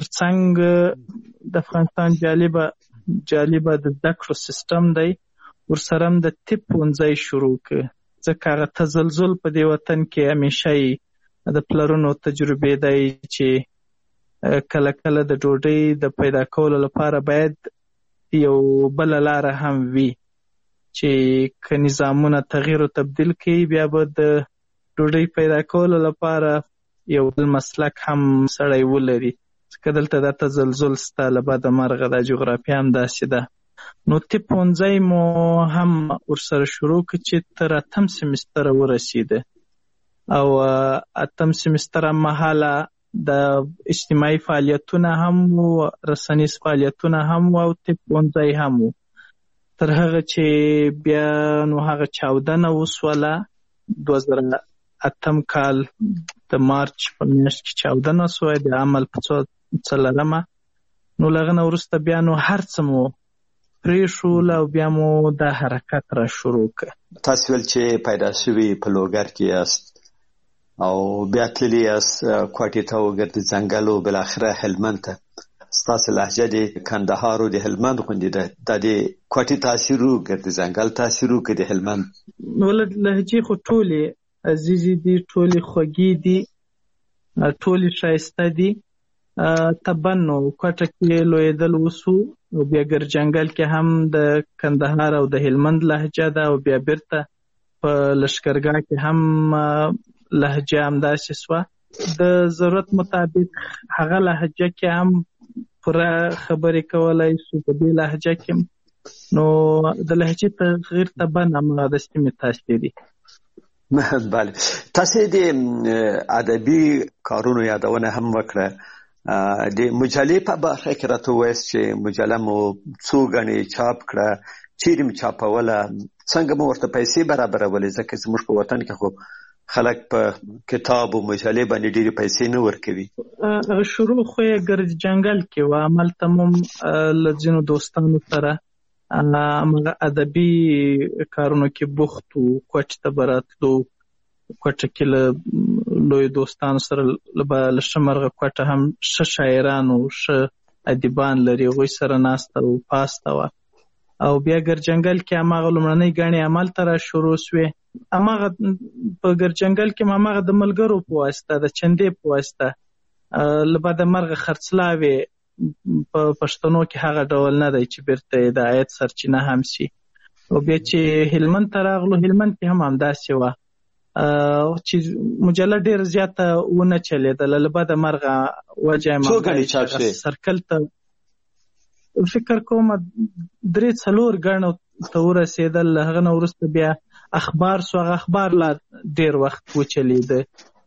ترڅنګ د افغانستان جالبه د زده کړو سیستم دی، ورسره هم د طب ښوونځی شروع که ځکه هغه تزلزل په دې وطن کې همیشه د پلرونو تجربې دی چې کله کله د ډوډۍ د پیدا کولو لپاره باید یو بل لاره هم وي چې که نظامونه تغییر او تبدیل کوي بیا به د ډوډۍ پیدا کولو لپاره یو بل مسلک هم سړی ولري. ځکه دلته دا تزلزل سته له بده مرغه دا جغرافیه هم داسې ده. نو طب پوهنځی مو هم ورسره شروع کړ چې تر 8م سمستره ورسېده او 8م سمستره مهاله د اجتماعي فعالیتونه هم و، رسنیز فعالیتونه هم و او طب پوهنځی هم و. تر هغه چې بیا نو هغه چاودنه وسوله 2008 کال د مارچ په میاشت کې چاودنه سوه د عمل په 4 نو له هغه نه وروسته بیا نو هر څه مو پرېښول او بیا مو دا حرکت را شروع کړ. تاسو ویل چې پیدا شوي په لوګر کې یاست او بیا تللی یاست کوټې ته وګرځئ ځنګل او بالاخره هلمند ته. ستاسو لهجه د کندهار او د هلمند غوندې ده. د دې کوټې تاثیر وګرځئ ځنګل تاثیر وکړي د هلمند. ولې لهجې خو ټولې عزیزې دي، ټولې خوږې دي، ټولې ښایسته دي. طبعا نو کوټه کې لویدل وسو او بیا ګرجنګل کې هم د کندهار او د هلمند لهجه ده او بیا بیرته په لشکرګاه کې هم لهجه همداسې سوه. د ضرورت مطابق هغه لهجه کې هم پوره خبرې کولی سو په دې لهجه کې. نو د لهجې تغییر طبعا همغسې مې تاثیري. بله، تاسې د ادبي کارونو یادونه هم وکړه. د مجلې په برخه کې راته ووایاست چې مجله مو څو ګڼې چاپ کړه، چیرې مو چاپوله، څنګه مو ورته پیسې برابرولې؟ ځکه زموږ په وطن کې خو خلک په کتاب او مجلې باندې ډېرې پیسې نه ورکوي. شروع خو یې ګرجنګل کې وه. هملته مو له ځینو دوستانو سره همغه ادبي کارونو کې بوخت وو. کوټې ته به راتلو، کوټه کې له لوی دوستانو سره له ښه مرغه کوټه هم ښه شاعران او ښه ادیبان لري، هغوی سره ناسته او پاسته وه. او بیا ګرجنګل کې هماغه لومړنۍ ګڼې همالته را شروع سوې. هماغه په ګرجنګل کې هماغه د ملګرو په واسطه، د چندې په واسطه له بده مرغه خرڅلاوې په پښتنو کې هغه ډول نه دی چې بیرته د عاید سرچینه هم شي. او بیا چې هلمند ته راغلو، هلمند کې هم همداسې وه چې مجله ډېر زیاته ونه چلېدله. له بده مرغه وجه یې سرکل ته فکر کوم 3-4 ګڼو ته ورسېدل. له هغه نه وروسته بیا اخبار سو. هغه اخبار لا ډېر وخت وچلېده.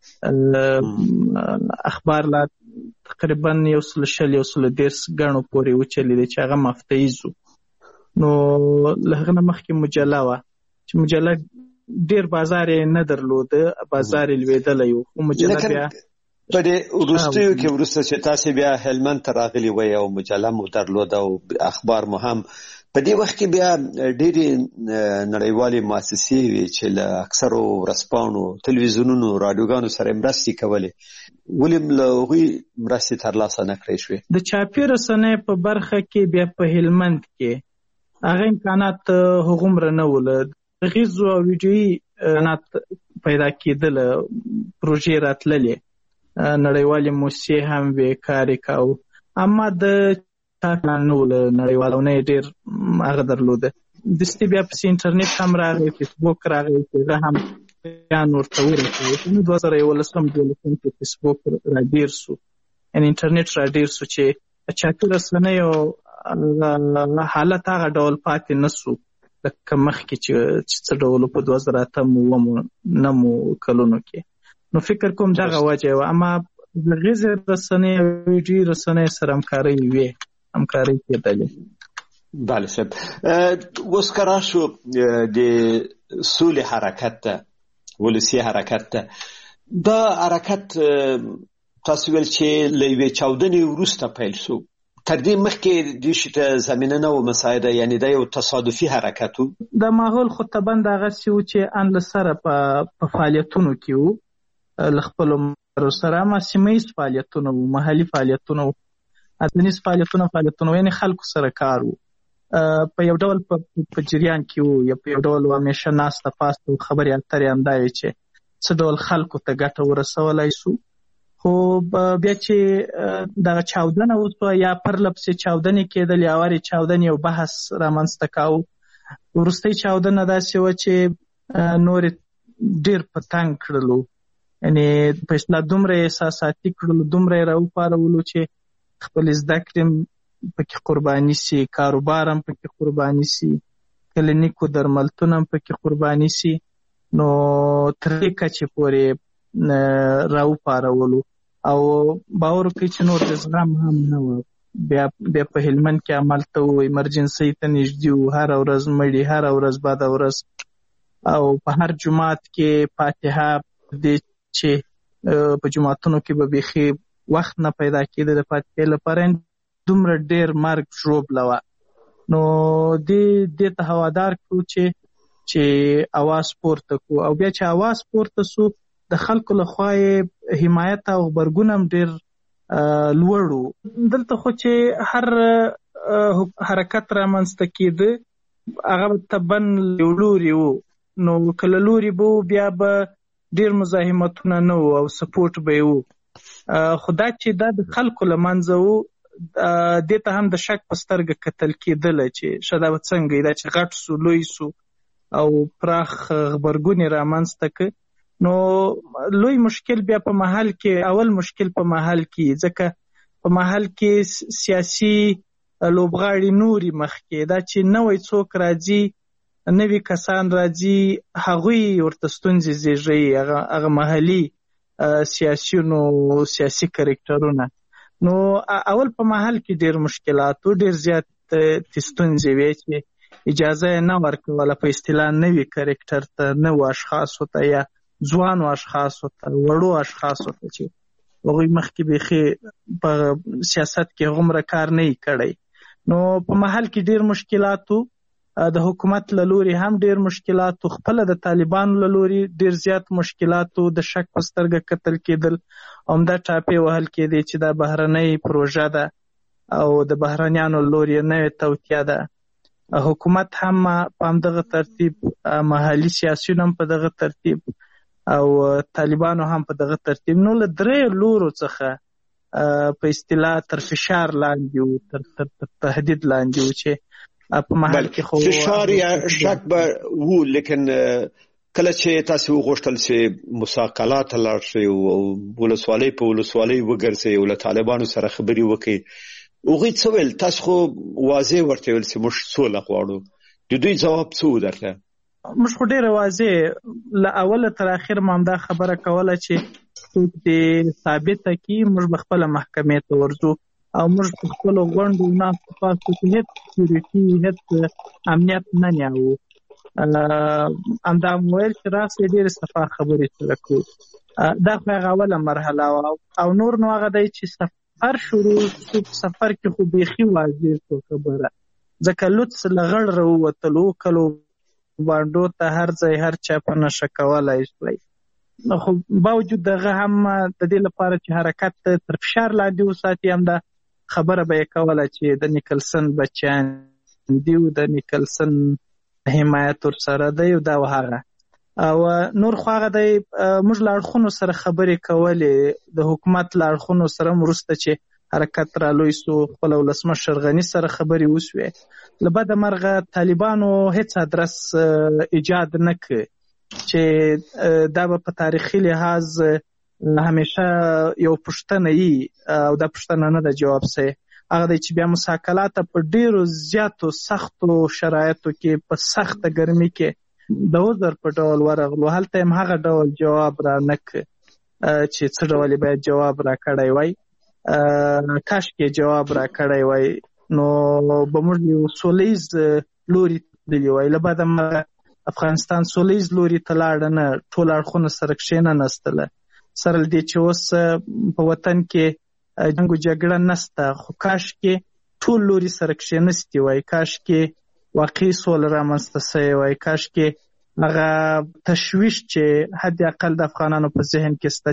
اخبار لا تقریبا 120-130 ګڼو پورې وچلېده چې هغه مفتیز و. نو له هغه نه مخکې مجله وه چې مجله ډېر بازار یې نه درلوده، بازار یې لوېدلی و. خو مجله بیا په دې وروستیو کې وروسته چې تاسې بیا هلمند ته راغلي وئ او مجله مو درلوده او اخبار مو هم، په دې وخت کې بیا ډېرې نړیوالې مؤسسې وې چې له اکثرو ورځپاڼو، تلویزیونونو، راډیوګانو سره مرستې کولې. ولې له هغوی مرستې ترلاسه نه کړای شوې؟ د چاپي رسنیو په برخه کې بیا په هلمند کې هغه امکانات هغومره نه وو. غیزو او ویډیویي امکانات پیدا کېدله، پروژې راتللې، نړیوالې موسسې هم وې کار یې کاوه. اما د چاپ نه و له نړیوالو نه یې ډېر هغه درلوده. دستي بیا پسې انټرنیټ هم راغی، فیسبوک راغی چې هغه هم بیان ورته ورسوي. 2011 کې فیسبوک را ډېر سو، یعنې انټرنیټ را ډېر سو چې چاپي رسنیو حالت هغه ډول پاتې نه سو لکه مخکې چې څه ډول په 2008 کلونو کې. نو فکر کوم دغه وجه وه. اما غیزې رسنۍ او ویډیویي رسنۍ سره همکارۍ وې، همکارۍ کېدلې. بله صاحب، اوس که راشو د سولې حرکت ته، ولسي حرکت ته، دا حرکت تاسو ویل چې له یوې چاودنې وروسته پیل شو. تر دې مخکې دې شي ته زمینه نه وه مساعده، یعنې دا یو تصادفي حرکت و؟ دا ماحول خو طبعا دغسې و چې ان له سره په فعالیتونو کې و، له خپلو ملګرو سره. اما سیمه ییز فعالیتونه و، محلي فعالیتونه و، ادبیز فعالیتونه، یعنې خلکو سره کار و. په یو ډول په جریان کې وو یا په یو ډول همیشه ناسته پاسته خبرې اترې همدا وي چې څه ډول خلکو ته ګټه ورسولی سو. خو بیا چې دغه چاودنه وسوه یا پرله پسې چاودنې کېدلې، اورې چاودنې یو بحث رامنځته کاوه. وروستۍ چاودنه داسې وه چې نورې ډېر په تنګ کړلو، یعنې په اصطلاح دومره احساساتي کړلو، دومره یې راوپارولو چې خپلې زده کړې پکې قرباني سي، کاروبار هم پکې قرباني سي، کلینیکو درملتون هم پکې قرباني سي. نو تر دې کچې پورې راوپارولو او باور وکړئ چې نور د زغم هم نه وه. بیا په هلمند کې همالته وو، ایمرجنسۍ ته نږدې وو، هره ورځ مړي، هره ورځ بده ورځ، او په هر جومات کې فاتحه دې چې په جوماتونو کې به بیخي وخت نه پیدا کېده د فاتحې لپاره، دومره ډېر مرګ ژوبله وه. نو دې ته هوادار کړو چې اواز پورته کړو، او بیا چې اواز پورته سو د خلکو لخوا یې حمایت او غبرګون هم ډېر لوړ و. دلته خو چې هر حرکت رامنځته کېده هغه طبعا یو لوري و، نو کله لوري به بیا به ډېر مزاحمتونه نه و او سپورټ به یې و. خو دا چې دا د خلکو له منځه و، دې ته هم د شک په سترګه کتل کېدله چې ښه دا به څنګه دا چې غټ سو، لوی سو او پراخ غبرګون یې رامنځته که. نو لوی مشکل بیا په محل کې، اول مشکل په محل کې، ځکه په محل کې سیاسي لوبغاړي نوري مخکې، دا چې نوی څوک راځي، نوي کسان راځي، هغوی ورته ستونزې زیږوي، هغه محلي سیاسیونو سیاسي کرکټرونه. نو اول په محل کې ډېر مشکلاتو، ډېر زیات ستونزې وې چې اجازه یې نه ورکوله په اصطلاح نوي کرکټر ته، نوو اشخاصو ته یا ځوانو اشخاصو ته، وړو اشخاصو ته چې هغوی مخکې بیخي په سیاست کې هغومره کار نه یې کړی. نو په محل کې ډېر مشکلاتو، د حکومت له لوري هم ډېر مشکلاتو، خپله د طالبانو له لوري ډېر زیات مشکلاتو، د شک په سترګه کتل کېدل، همدا ټاپې وهل کېدې چې دا بهرنۍ پروژه ده او د بهرنیانو له لوري نوې توطیه ده. حکومت هم په همدغه ترتیب، محلي سیاسیون هم په دغه ترتیب او طالبانو هم په دغه ترتیب. نو له دریو لورو څخه په اصطلاح تر فشار لاندې وو، تر تهدید لاندې وو چې په محل کې خو فشار یا شک به وو. لیکن کله چې تاسو وغوښتل چې مساقلات لاړ شئ او ولسوالۍ په ولسوالۍ وګرځئ او له طالبانو سره خبرې وکړئ، هغوی څه ویل؟ تاسو خو واضح ورته ویل چې موږ سوله غواړو، د دوی ځواب څه و درته؟ موږ خو ډېره واضح له اوله تر اخره ما همدا خبره کوله چې څوک دې ثابته کړي، موږ به خپله محکمې ته ورځو او موږ په خپلو غونډو ناستو پاستو کې هېڅ سکیورټي، هېڅ امنیت نه نیاوو. همدا مو ویل چې راسئ ډېرې صفا خبرې سره کړو. دا خو هغه اوله مرحله وه. او نور نو هغه دی چې سفر شروع شو، په سفر کې خو بیخي واضح شو خبره، ځکه لوڅ له غړ راووتلو، کلو بانډو ته هر ځای هر چا په نشه کولی شوی. خو باوجود دغه هم د دې لپاره چې حرکت تر فشار لاندې وساتي، همدا خبره به یې کوله چې د نیکلسن بچیان دي او د نیکلسن حمایت ورسره دی او دا و هغه. او نور خو هغه دی موږ له اړخونو سره خبرې کولې، د حکومت له اړخونو سره وروسته چې حرکت را لوی سو، خپل ولسمشر غني سره خبرې وسوې. له بده مرغه طالبانو هیڅ ادرس ایجاد نه کړ چې دا به په تاریخي لحاظ همیشه یو پوښتنه وي او دا پوښتنه نه ده جواب سي. هغه دی چې بیا مساکلات په ډیرو زیاتو سختو شرایطو کې په سخته ګرمۍ کې د عذر په ډول ورغلو. هلته هم هغه ډول جواب را نه کړ چې څه ډول باید جواب را کړی وای. کاشکې جواب را کړی وای نو به موږ یو سولیز لوري تللی وای. له بده مرغه افغانستان سولیز لوري ته لاړه نه، ټول اړخونه سره کښېننستله. سره له دې چې اوس په وطن کې جنګ و جګړه نسته، خو کاشکې ټول لوري سره کښېنستي وای، کاشکې واقعي سوله رامنځته سوې وای، کاشکې هغه تشویش چې حد اقل د افغانانو په ذهن کې شته چې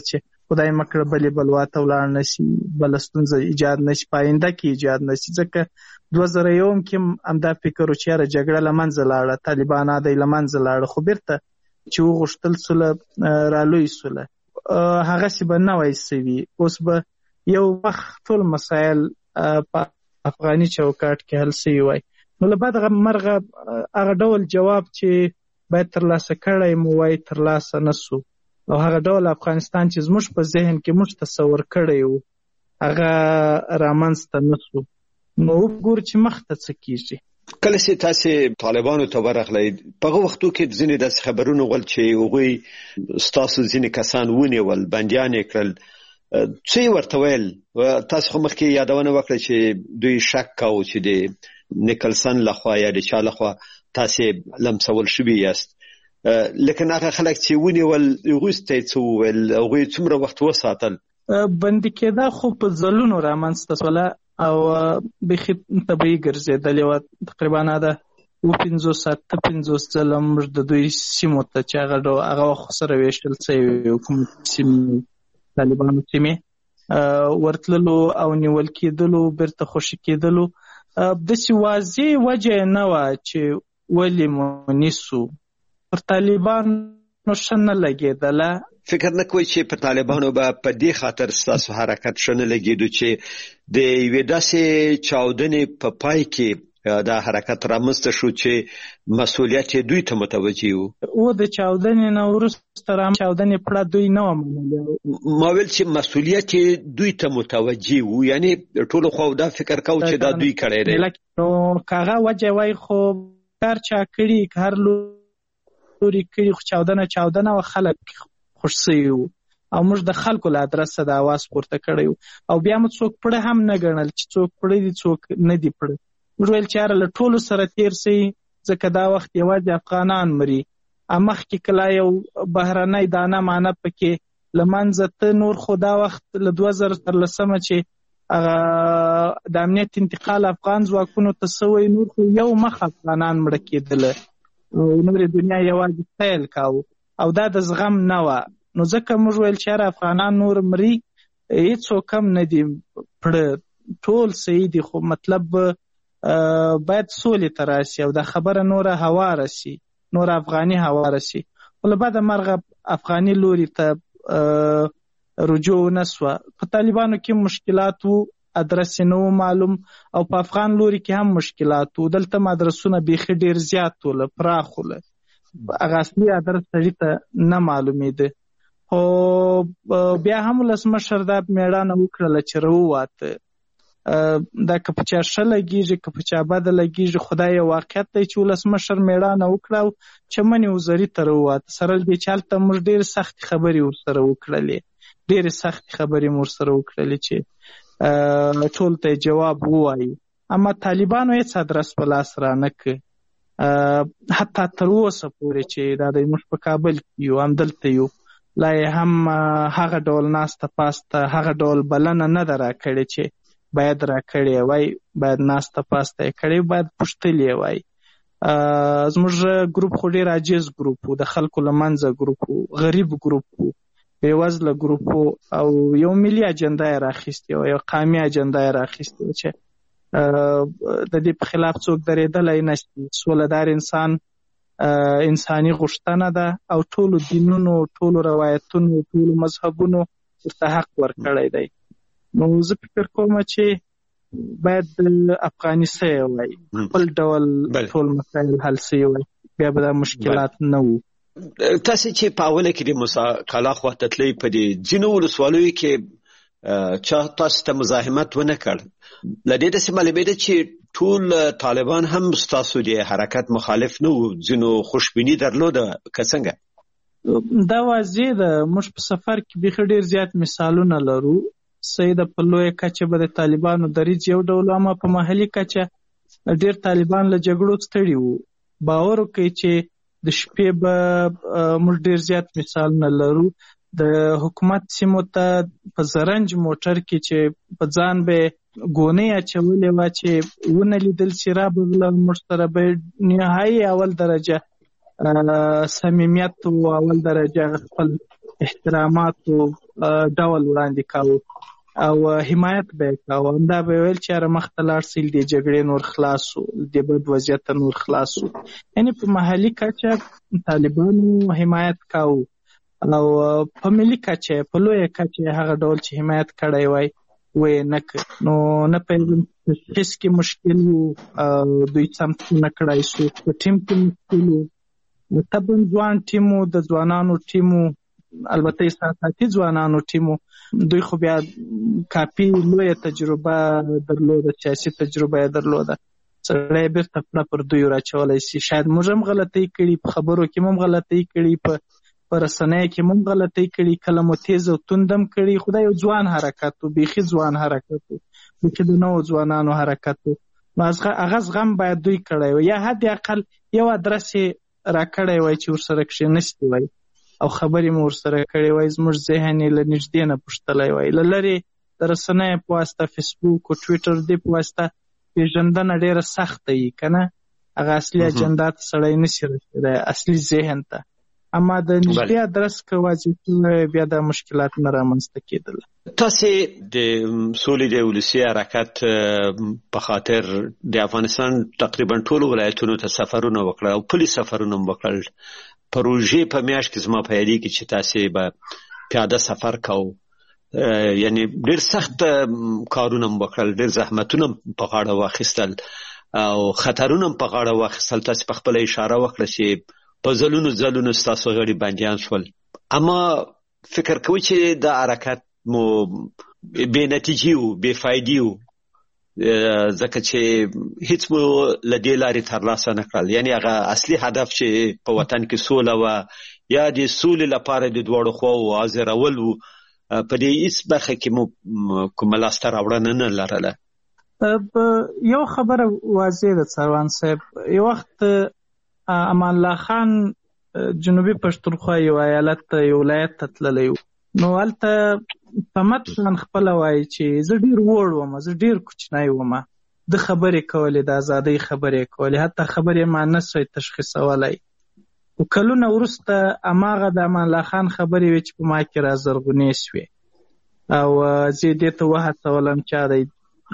خدای مکړه بلې بلوا ته ولاړ نشي، بله ستونزه ایجاد نشي، پاینده کې ایجاد نشي. ځکه 2001 کې همدا فکر و چې یاره جګړه له منځه لاړه، طالبان دی له منځه لاړه، خو بیرته چې وغوښتل سوله رالوی سوله هغسې به نه وای سوي. اوس به یو وخت ټول مسایل په افغاني چوکاټ کې حل سوي وای. نو له بعد مرغه هغه ډول جواب چې باید ترلاسه کړی مو وای ترلاسه نه سو، او هغه ډول افغانستان چې زموږ په ذهن کې موږ تصور کړی و هغه رامنځته نه سو. نو وګورو چې مخته څه کېږي. کله چې تاسې طالبانو ته ورغلئ په هغه وختو کې ځینې داسې خبرونه ول چې هغوی ستاسو ځینې کسان ونیول، بندیان یې کړل، څه یې ورته ویل؟ تاسو خو مخکې یادونه وکړه چې دوی شک کوو چې د نیکلسن لخوا یا د چا لخوا تاسې لمسول شوي یاست، لیکن هغه خلک چې ونیول هغوی ته یې څه وویل؟ هغوی څومره وخت وساتل؟ بندي کېدا خو په ځلونو رامنځته سوله او بیخي طبیعي ګرځېدلې وه. تقریبا دا 50 ځله موږ د دوی سیمو ته چې هغه وخت سره ویشتل شوي حکومت سیمې، طالبانو سیمې ورتللو او نیول کېدلو، بیرته خوشي کېدلو. داسې واضح وجه نه وه چې ولې مو نیسو. پر طالبانو ښه نه لګېدله. فکر نه کوئ چې په طالبانو به په دې خاطر ستاسو حرکت ښه نه لګېدو چې د یوې داسې چاودنې په پای کې دا حرکت رامنځته شو چې مسؤلیت یې دوی ته متوجه و؟ او د چاودنې نه وروسته چاودنې پړه دوی نه وه منلې. ما ویل چې مسؤلیت یې دوی ته متوجه و، یعنې ټولو خوا دا فکر کو چې دا دوی کړی دی. نو که هغه وجه وای خو هر چا کړي، که هر لوري کړي، خو چاودنه و، خلک خوش سوي وو او موږ د خلکو له ادرسه د اواز پورته کړی وو. او بیا مو څوک پړه هم نه ګڼل چې څوک پړه دي څوک نه دي پړه. موږ ویل چې یاره له ټولو سره تیر سئ، ځکه دا وخت یوازې افغانان مري. مخکې کله یو بهرنی دانه معنه پکې له منځه ته، نور خو دا وخت له 2013 چې د امنیت انتقال افغان ځواکونو ته سوی، نور خو یو مخ افغانان مړه کېدله او نورې دنیا یوازې سیل کاوه او دا د زغم نه وه. نو ځکه موږ ویل چې یاره افغانان نور مري، هېڅوک هم نه دي پړه، ټول صحیح دي، خو مطلب باید سولې ته راسي او دا خبره نوره هواره سي، نور افغاني هواره سي. خو له بعده مرغه افغاني لوري ته رجوع نه سوه. په طالبانو کې مشکلات وو، ادرس نه و معلوم، او په افغان لوري کې هم مشکلات وو. دلته هم ادرسونه بیخي ډېر زیات وله، پراخ وله، هغه اصلي ادرس سړي ته نه معلومېده. خو بیا هم ولسمشر دا مېړانه وکړله چې راوواته. دا که په چا ښه لګېږي که په چا بده لګېږي، خو دا یو واقعیت دی چې ولسمشر مېړانه وکړه او چمن وزري ته راوواته. سره له دې چې هلته موږ ډېرې سختې خبرې ورسره وکړلې، ډېرې سختې خبرې مو ورسره وکړلې چې ټولو ته جواب ووایو. اما طالبانو هېڅ ادرس په لاس رانه کړ، حتی تر اوسه پورې چې دا دی موږ په کابل کې یو، همدلته یو، لا یې هم هغه ډول ناسته پاسته، هغه ډول بلنه نه ده راکړې چې باید راکړې وای، باید ناسته پاسته یې کړې، باید پوښتلې وای. زموږ ګروپ خو ډېر عاجز ګروپ و، د خلکو له منځه ګروپ و، غریب ګروپ و، بېوزله ګروپ و، او یو ملي اجنډا یې راخیستې وه، یو قامي اجنډا یې راخیستې وه چې د دې په خلاف څوک درېدلی نشي. سولهدار انسان انساني غوښتنه ده او ټولو دینونو، ټولو روایتونو، ټولو مذهبونو ورته حق ورکړی دی. نو زه فکر کوم چې باید افغاني سوی وای، خپل ډول ټول مسایل حل سوی وای، بیا به دا مشکلات نه وو. تاسې چې په اوله کې د موسی کالا خوا ته تلئ، په دې ځینو ولسوالیو کې چا تاسو ته مزاحمت ونه کړ؟ له دې داسې معلومېده چې ټول طالبان هم ستاسو د حرکت مخالف نه وو، ځینو خوشبیني درلوده که څنګه؟ دا واضح ده. موږ په سفر کې بیخي ډېر زیات مثالونه لرو. صحیح ده، په لویه کچه به د طالبانو دریځ یو ډول، اما په محلي کچه ډېر طالبان له جګړو ستړي وو. باور وکړئ چې د شپې به موږ ډېر زیات مثالونه لرو. د حکومت سیمو ته په زرنج موټر کې چې په ځان به ګونۍ اچولې وه چې ونه لیدل چې رابغله، موږ سره به نهایي اول درجه صمیمیت و، اول درجه خپل احترامات و، ډول وړاندې کاوه او حمایت به یې کاوه. همدا به ویل چې یاره مخته لاړ سئ، د جګړې نور خلاص شو، د بد وضعیت نور خلاص شو. یعنې په محلي کچه طالبانو حمایت کاوه او په ملي کچه په لویه کچه هغه ډول چې حمایت کړی وای وې نه کړ. نو نه پوهېږم تشخیص کې مشکل و، دوی سمت نه کړی شو، په ټیم کې مشکل و، طبعا ځوان ټیم و، د ځوانانو ټیم و، البته احساساتي ځوانانو ټیم و. دوی خو بیا کافي لویه تجربه درلوده، سیاسي تجربه یې درلوده، سړی بیرته پړه پر دوی راچولی شي. شاید موږ هم غلطۍ کړي، په خبرو کې هم غلطۍ کړي، په رسنیو کې هم غلطۍ کړي، کله مو تیز او توند هم کړي. خو دا یو ځوان حرکت و، بیخي ځوان حرکت و، بیخي د نوو ځوانانو حرکت و. نو هغه زغم باید دوی کړی و، یا حد اقل یو ادرس یې راکړی وای چې ورسره کښېنستی وای او خبرې مو ورسره کړې وای، زموږ ذهن یې له نږدې نه پوښتلی وای. له لرې د رسنیو په واسطه، فیسبوک او ټویټر دې په واسطه پېژندنه ډېره سخته وي که نه، هغه اصلي اجنډا ته سړی نشي رسېدی، اصلي ذهن ته. اما د نږدې ادرس که واضح شوی بیا دا مشکلات نه رامنځته کېدل. تاسې د سولې د ولسي حرکت په خاطر د افغانستان تقریبا ټولو ولایتونو ته سفرونه وکړل او پلي سفرونه هم وکړل. پروژې په میاشت کې زما په یادېږي چې تاسې به پیاده سفر کوو، یعنی ډېر سخت کارونه هم وکړل، ډېر زحمتونه په غاړه واخیستل او خطرونه هم په غاړه واخیستل. تاسې په خپله اشاره وکړه چې په ځلونو ستاسو غړي بندیان شول، اما فکر کوئ چې دا حرکت مو بې نتیجې و، بې فایدې و، ځکه چې هیڅ مو له دې لارې ترلاسه نه کړل. یعنی هغه اصلي هدف چې په وطن کې سوله وه یا د سولې لپاره د دواړو خواوو حاضرول و، په دې هیڅ برخه کې مو کومه لاسته راوړنه نه لرله. یو خبره واضح ده سروان صاحب، یو وخت امان الله خان جنوبي پښتونخوا یو ایالت یو ولایت ته تللی و، نو هلته په متن خپله وایي چې زه ډېر وړ وم، زه ډېر کوچنی وم، د خبرې کولې، د ازادۍ خبرې کولې، حتی خبرې ما نه سوی تشخیصولی. خو کلونه وروسته هماغه د امان الله خان خبرې وې چې په ما کې رازرغونې سوې او زه یې دې ته وهڅولم چې دی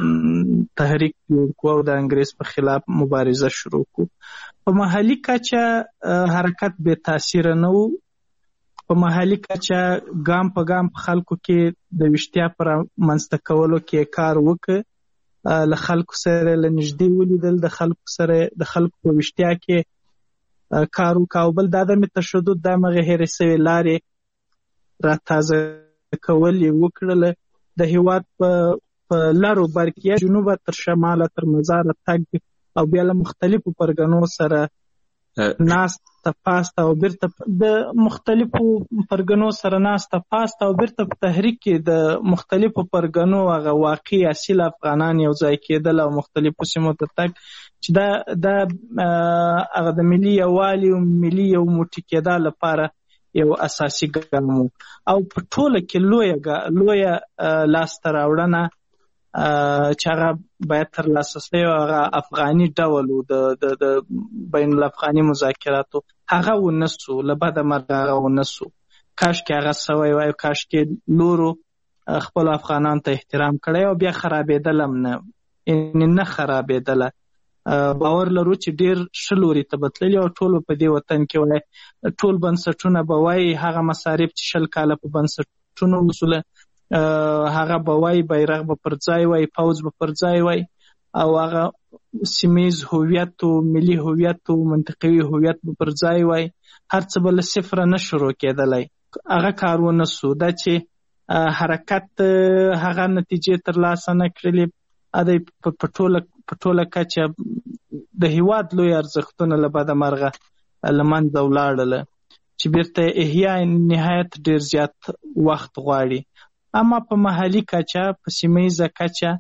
تحریک جوړ کړو او د انګریز په خلاف مبارزه شروع کړو. په محلي کچه حرکت بې تاثیره نه و. په محلي کچه ګام په ګام په خلکو کې د ویشتیا پر منځته کولو کې کار وکړ، له خلکو سره له نږدې ولیدل، د خلکو په ویشتیا کې کار وکړ. او بل دا د تشدد د همغې هېرې سوې لارې راتازه کول یې وکړله. د هېواد په لرو برکیه جنوبه تر شماله تر مزاره تګ او بیا له مختلفو پرګنو سره ناسته پاسته او بیرته د مختلفو پرګنو سره ناسته پاسته او بیرته په تحریک کې د مختلفو پرګنو هغه واقعي اصیل افغانان یو ځای کېدل او مختلفو سیمو ته تګ چې دا هغه د ملي یووالي او ملي یو موټی کېدا لپاره یو اساسي ګام و. او په ټوله کې لویه لاسته راوړنه چې هغه باید ترلاسه شوی هغه افغاني ډول و، د بین الافغاني مذاکراتو، هغه ونه سو، له بده مرغه هغه ونه سو. کاشکې هغه سوی وای، کاشکې نورو خپلو افغانانو ته احترام کړی او بیا خرابېدل هم نه، یعنې نه خرابېدله. باور لرو چې ډېر ښه لوري ته به تللي او ټول په دې وطن کې وای، ټول بنسټونه به وایي هغه مصارف چې 20 کاله په بنسټونو وسوله، هغه به وای بیرغ به پر ځای وای، پوځ به پر ځای وای، او هغه سیمیز هویت او ملي هویت او منطقوي هویت به پر ځای وای، هر څه به له صفره نه شروع کېدلی. هغه کار ونه سو. دا چې حرکت هغه نتیجې ترلاسه نه کړلې، دی په ټوله کچه د هېواد لوی ارزښتونه له بده مرغه له منځه ولاړله چې بیرته احیا نهایت ډېر زیات وخت غواړي. اما په محلي کچه، په سیمهیزه کچه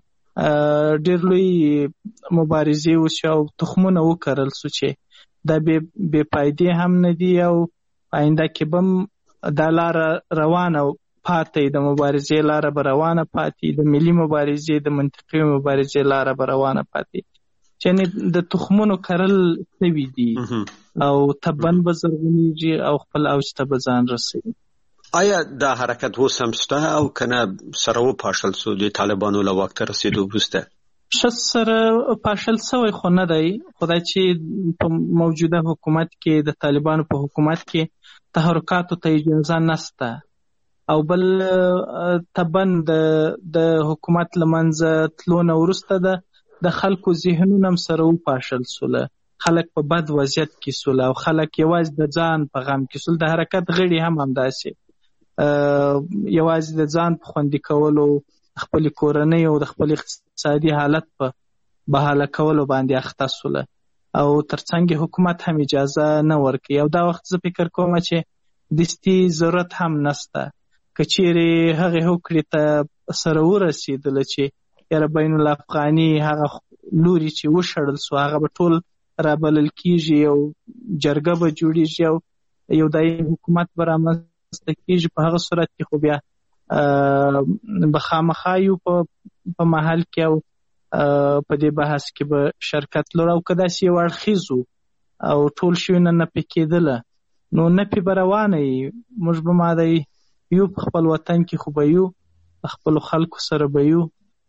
ډېر لوی مبارزې وشوې او تخمونه وکرل سو چې دا بې فایدې هم نه دي او آینده کې به هم دا لاره روانه پاتې، د مبارزې لاره به روانه پاتې، د ملي مبارزې د منطقي مبارزې لاره به روانه پاتې. چې د تخمونو کرل سوي دي او تبن به زرغونېږي او خپل اوج ته به ځان رسوي. آیا دا حرکت اوس هم شته او کنه سره وپاشل شو د طالبانو له واک ته رسیدو وروسته؟ سره پاشل شوی خو نه دی، خدای چې په موجوده حکومت کې د طالبانو په حکومت کې تحرکاتو ته اجازه نشته او بل تبن د حکومت لمنځه تلو نه وروسته د خلکو ذهنونه هم سره وپاشل سوله، خلک په بد وضعیت کې سوله او خلک یوازې د ځان په غم کې سول. د حرکت غړي هم همداسې یوازې د ځان په خوندي کولو، خپل کورنۍ او د خپل اقتصادي حالت په بحاله کولو باندې اخته سوله او ترڅنګ حکومت هم اجازه نه ورکوي. او دا وخت زه فکر کوم چې دستي ضرورت هم نشته، که چیرې هغې هوکړې ته سره ورسېدله چې یاره بین الافغاني هغه لوري چې وشړل سو هغه به ټول رابلل کیږي او جرګه به جوړیږي او یو دایمي حکومت به رامنځته کیږي، په هغه صورت کې خو بیا به خامخا یو په محل کې او په دې بحث کې به شرکت لرو. او که داسې یو اړخیز او ټول شیونه نفي کېدله نو نفي به روانه وي، موږ به ماده یو په خپل وطن کې خو به یو، په خپلو خلکو سره به یو.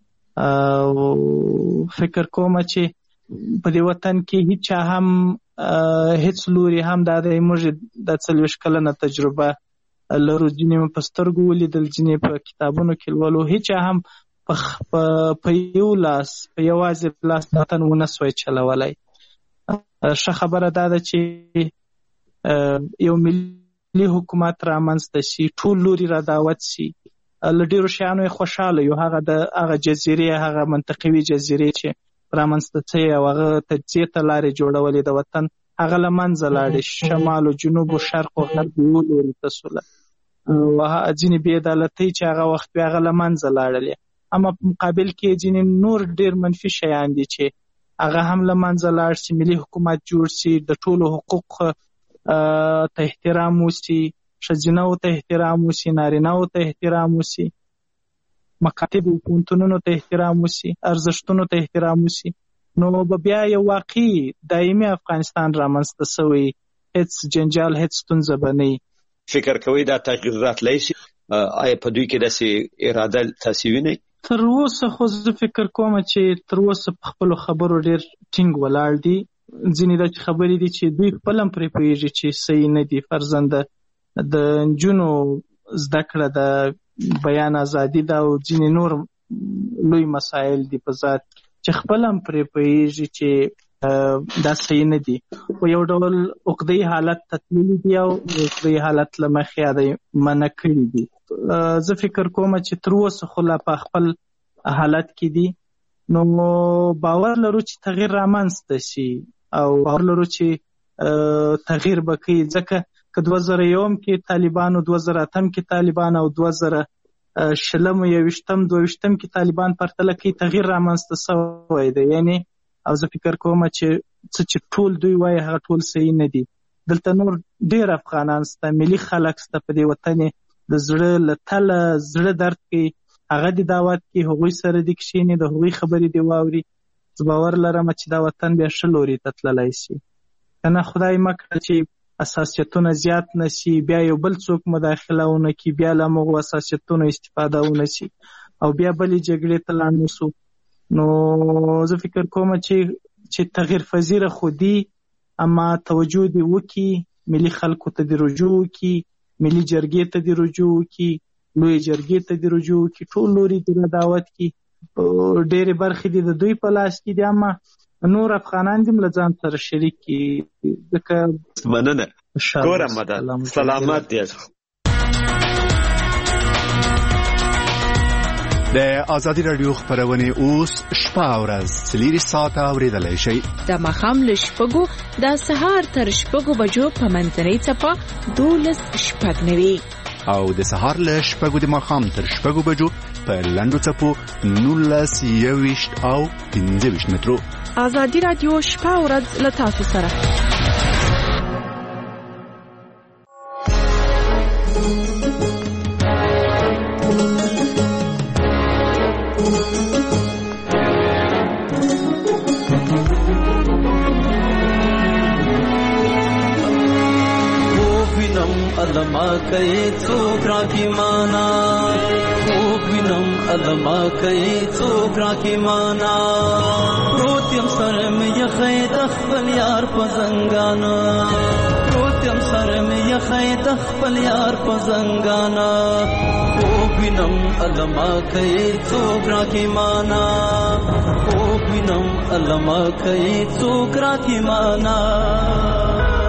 فکر کوم چې په دې وطن کې هیچا هم هیڅ لوري هم دا د موږ د 40 کلنه تجربه لرو، ځینې په سترګو ولیدل، ځینې په کتابونو کې لولو، هیچا هم په یو لاس په یوازې لاس وطن ونه سوی چلولی. ښه خبره دا ده چې یو ملي حکومت رامنځته شي، ټول لوري را دعوت شي، له ډېرو شیانو یې خوشحاله یو، هغه جزیرې، هغه منطقوي جزیرې چې رامنځته شوې او هغه تجزیې ته لارې جوړولې د وطن، هغه له منځه لاړې، شمال او جنوب او شرق او غرب یو لوري ته سوله. ځینې بې عدالتۍ چې هغه وخت وې هغه له منځه لاړلې، اما په مقابل کې ځینې نور ډېر منفي شیان دي چې هغه هم له منځه لاړ شي، ملي حکومت جوړ شي، د ټولو حقوق ته احترام وشي، ښځینه‌و ته احترام وشي، نارینه‌و ته احترام وشي، مکاتب او پوهنتونونو ته احترام وشي، ارزښتونو ته احترام وشي، نو به بیا یو واقعي دایمي افغانستان رامنځته شوی، هیڅ جنجال، هیڅ ستونزه به نه وي. فکر کوئ دا تغییر راتلی شي؟ آیا په دوی کې داسې اراده تاسې وینئ؟ تر اوسه خو زه فکر کوم چې تر اوسه په خپلو خبرو ډېر ټینګ ولاړ دي. ځینې داسې خبرې دي چې دوی خپل هم پرې پوهېږي چې صحیح نه دي. فرضاً د نجونو زده کړه، د بیان ازادي ده او ځینې نور لوی مسایل دي په ذات چې خپل هم پرې پوهېږي چې دا صحیح نه دي، خو یو ډول عقده‌يي حالت ته تللي دي او عقده‌يي حالت له مخې د منع کړي دي. زه فکر کوم چې تر اوسه خو لا په خپل حالت کې دي، نو باور لرو چې تغییر رامنځته شي او باور لرو چې تغییر به کوي، ځکه که 2001 کې طالبان او 2008 کې طالبان او 2020 او 22 کې طالبان پرتله کوي، تغییر رامنځته شوی دی. یعنی او زه فکر کوم چې ټول دوی وایي هغه ټول صحیح نه دي. دلته نور ډېر افغانان شته، ملي خلک شته په دې وطن، د زړه له تله زړه درد کوي، هغه دې دعوت کوي، هغوی سره دې کښېني، د هغوی خبرې دې واوري. زه باور لرم چې دا وطن بیا ښه لوري ته تللی شي، که نه خدای مه کړه چې اساسیتونه زیات نشي، بیا یو بل څوک مداخله ونه کړي، بیا له همغو اساسیتونو استفاده ونه شي او بیا بلې جګړې ته لاړ نه شو. نو زه فکر کوم چې تغییر پذیره خو دي، اما توجه دې وکړي، ملي خلکو ته دې رجوع وکړي، ملي جرګې ته دې رجوع وکړي، لوی جرګې ته دې رجوع وکړي، ټول لوري دې دعوت کړي. ډېرې برخې دې د دوی په لاس کې دي، اما نور افغانان دې له ځان سره شریک کړي. ځکه مننه ګورم مدد سلامت دی. د آزادي رادیو خبرونه اوس شپه او ورځ 4 ساعته اوریدلای شئ. د مخام له شپږو د سهار تر شپږو بجو په منځنۍ څپه 12:09 او د سهار له شپږو د مخام تر شپږو بجو په لنډو څپو 19:20 او 15 مترو. آزادي رادیو شپه او ورځ له تاسو سره. علما کوي څوک راکې مانا خوب وینم علما کوي څوک راکې مانا پروت یم سر مې یخی د خپل یار په زنګانا پروت یم سر مې یخی د خپل یار په زنګانا خوب وینم علما کوي څوک راکې مانا خوب وینم علما کوي څوک راکې مانا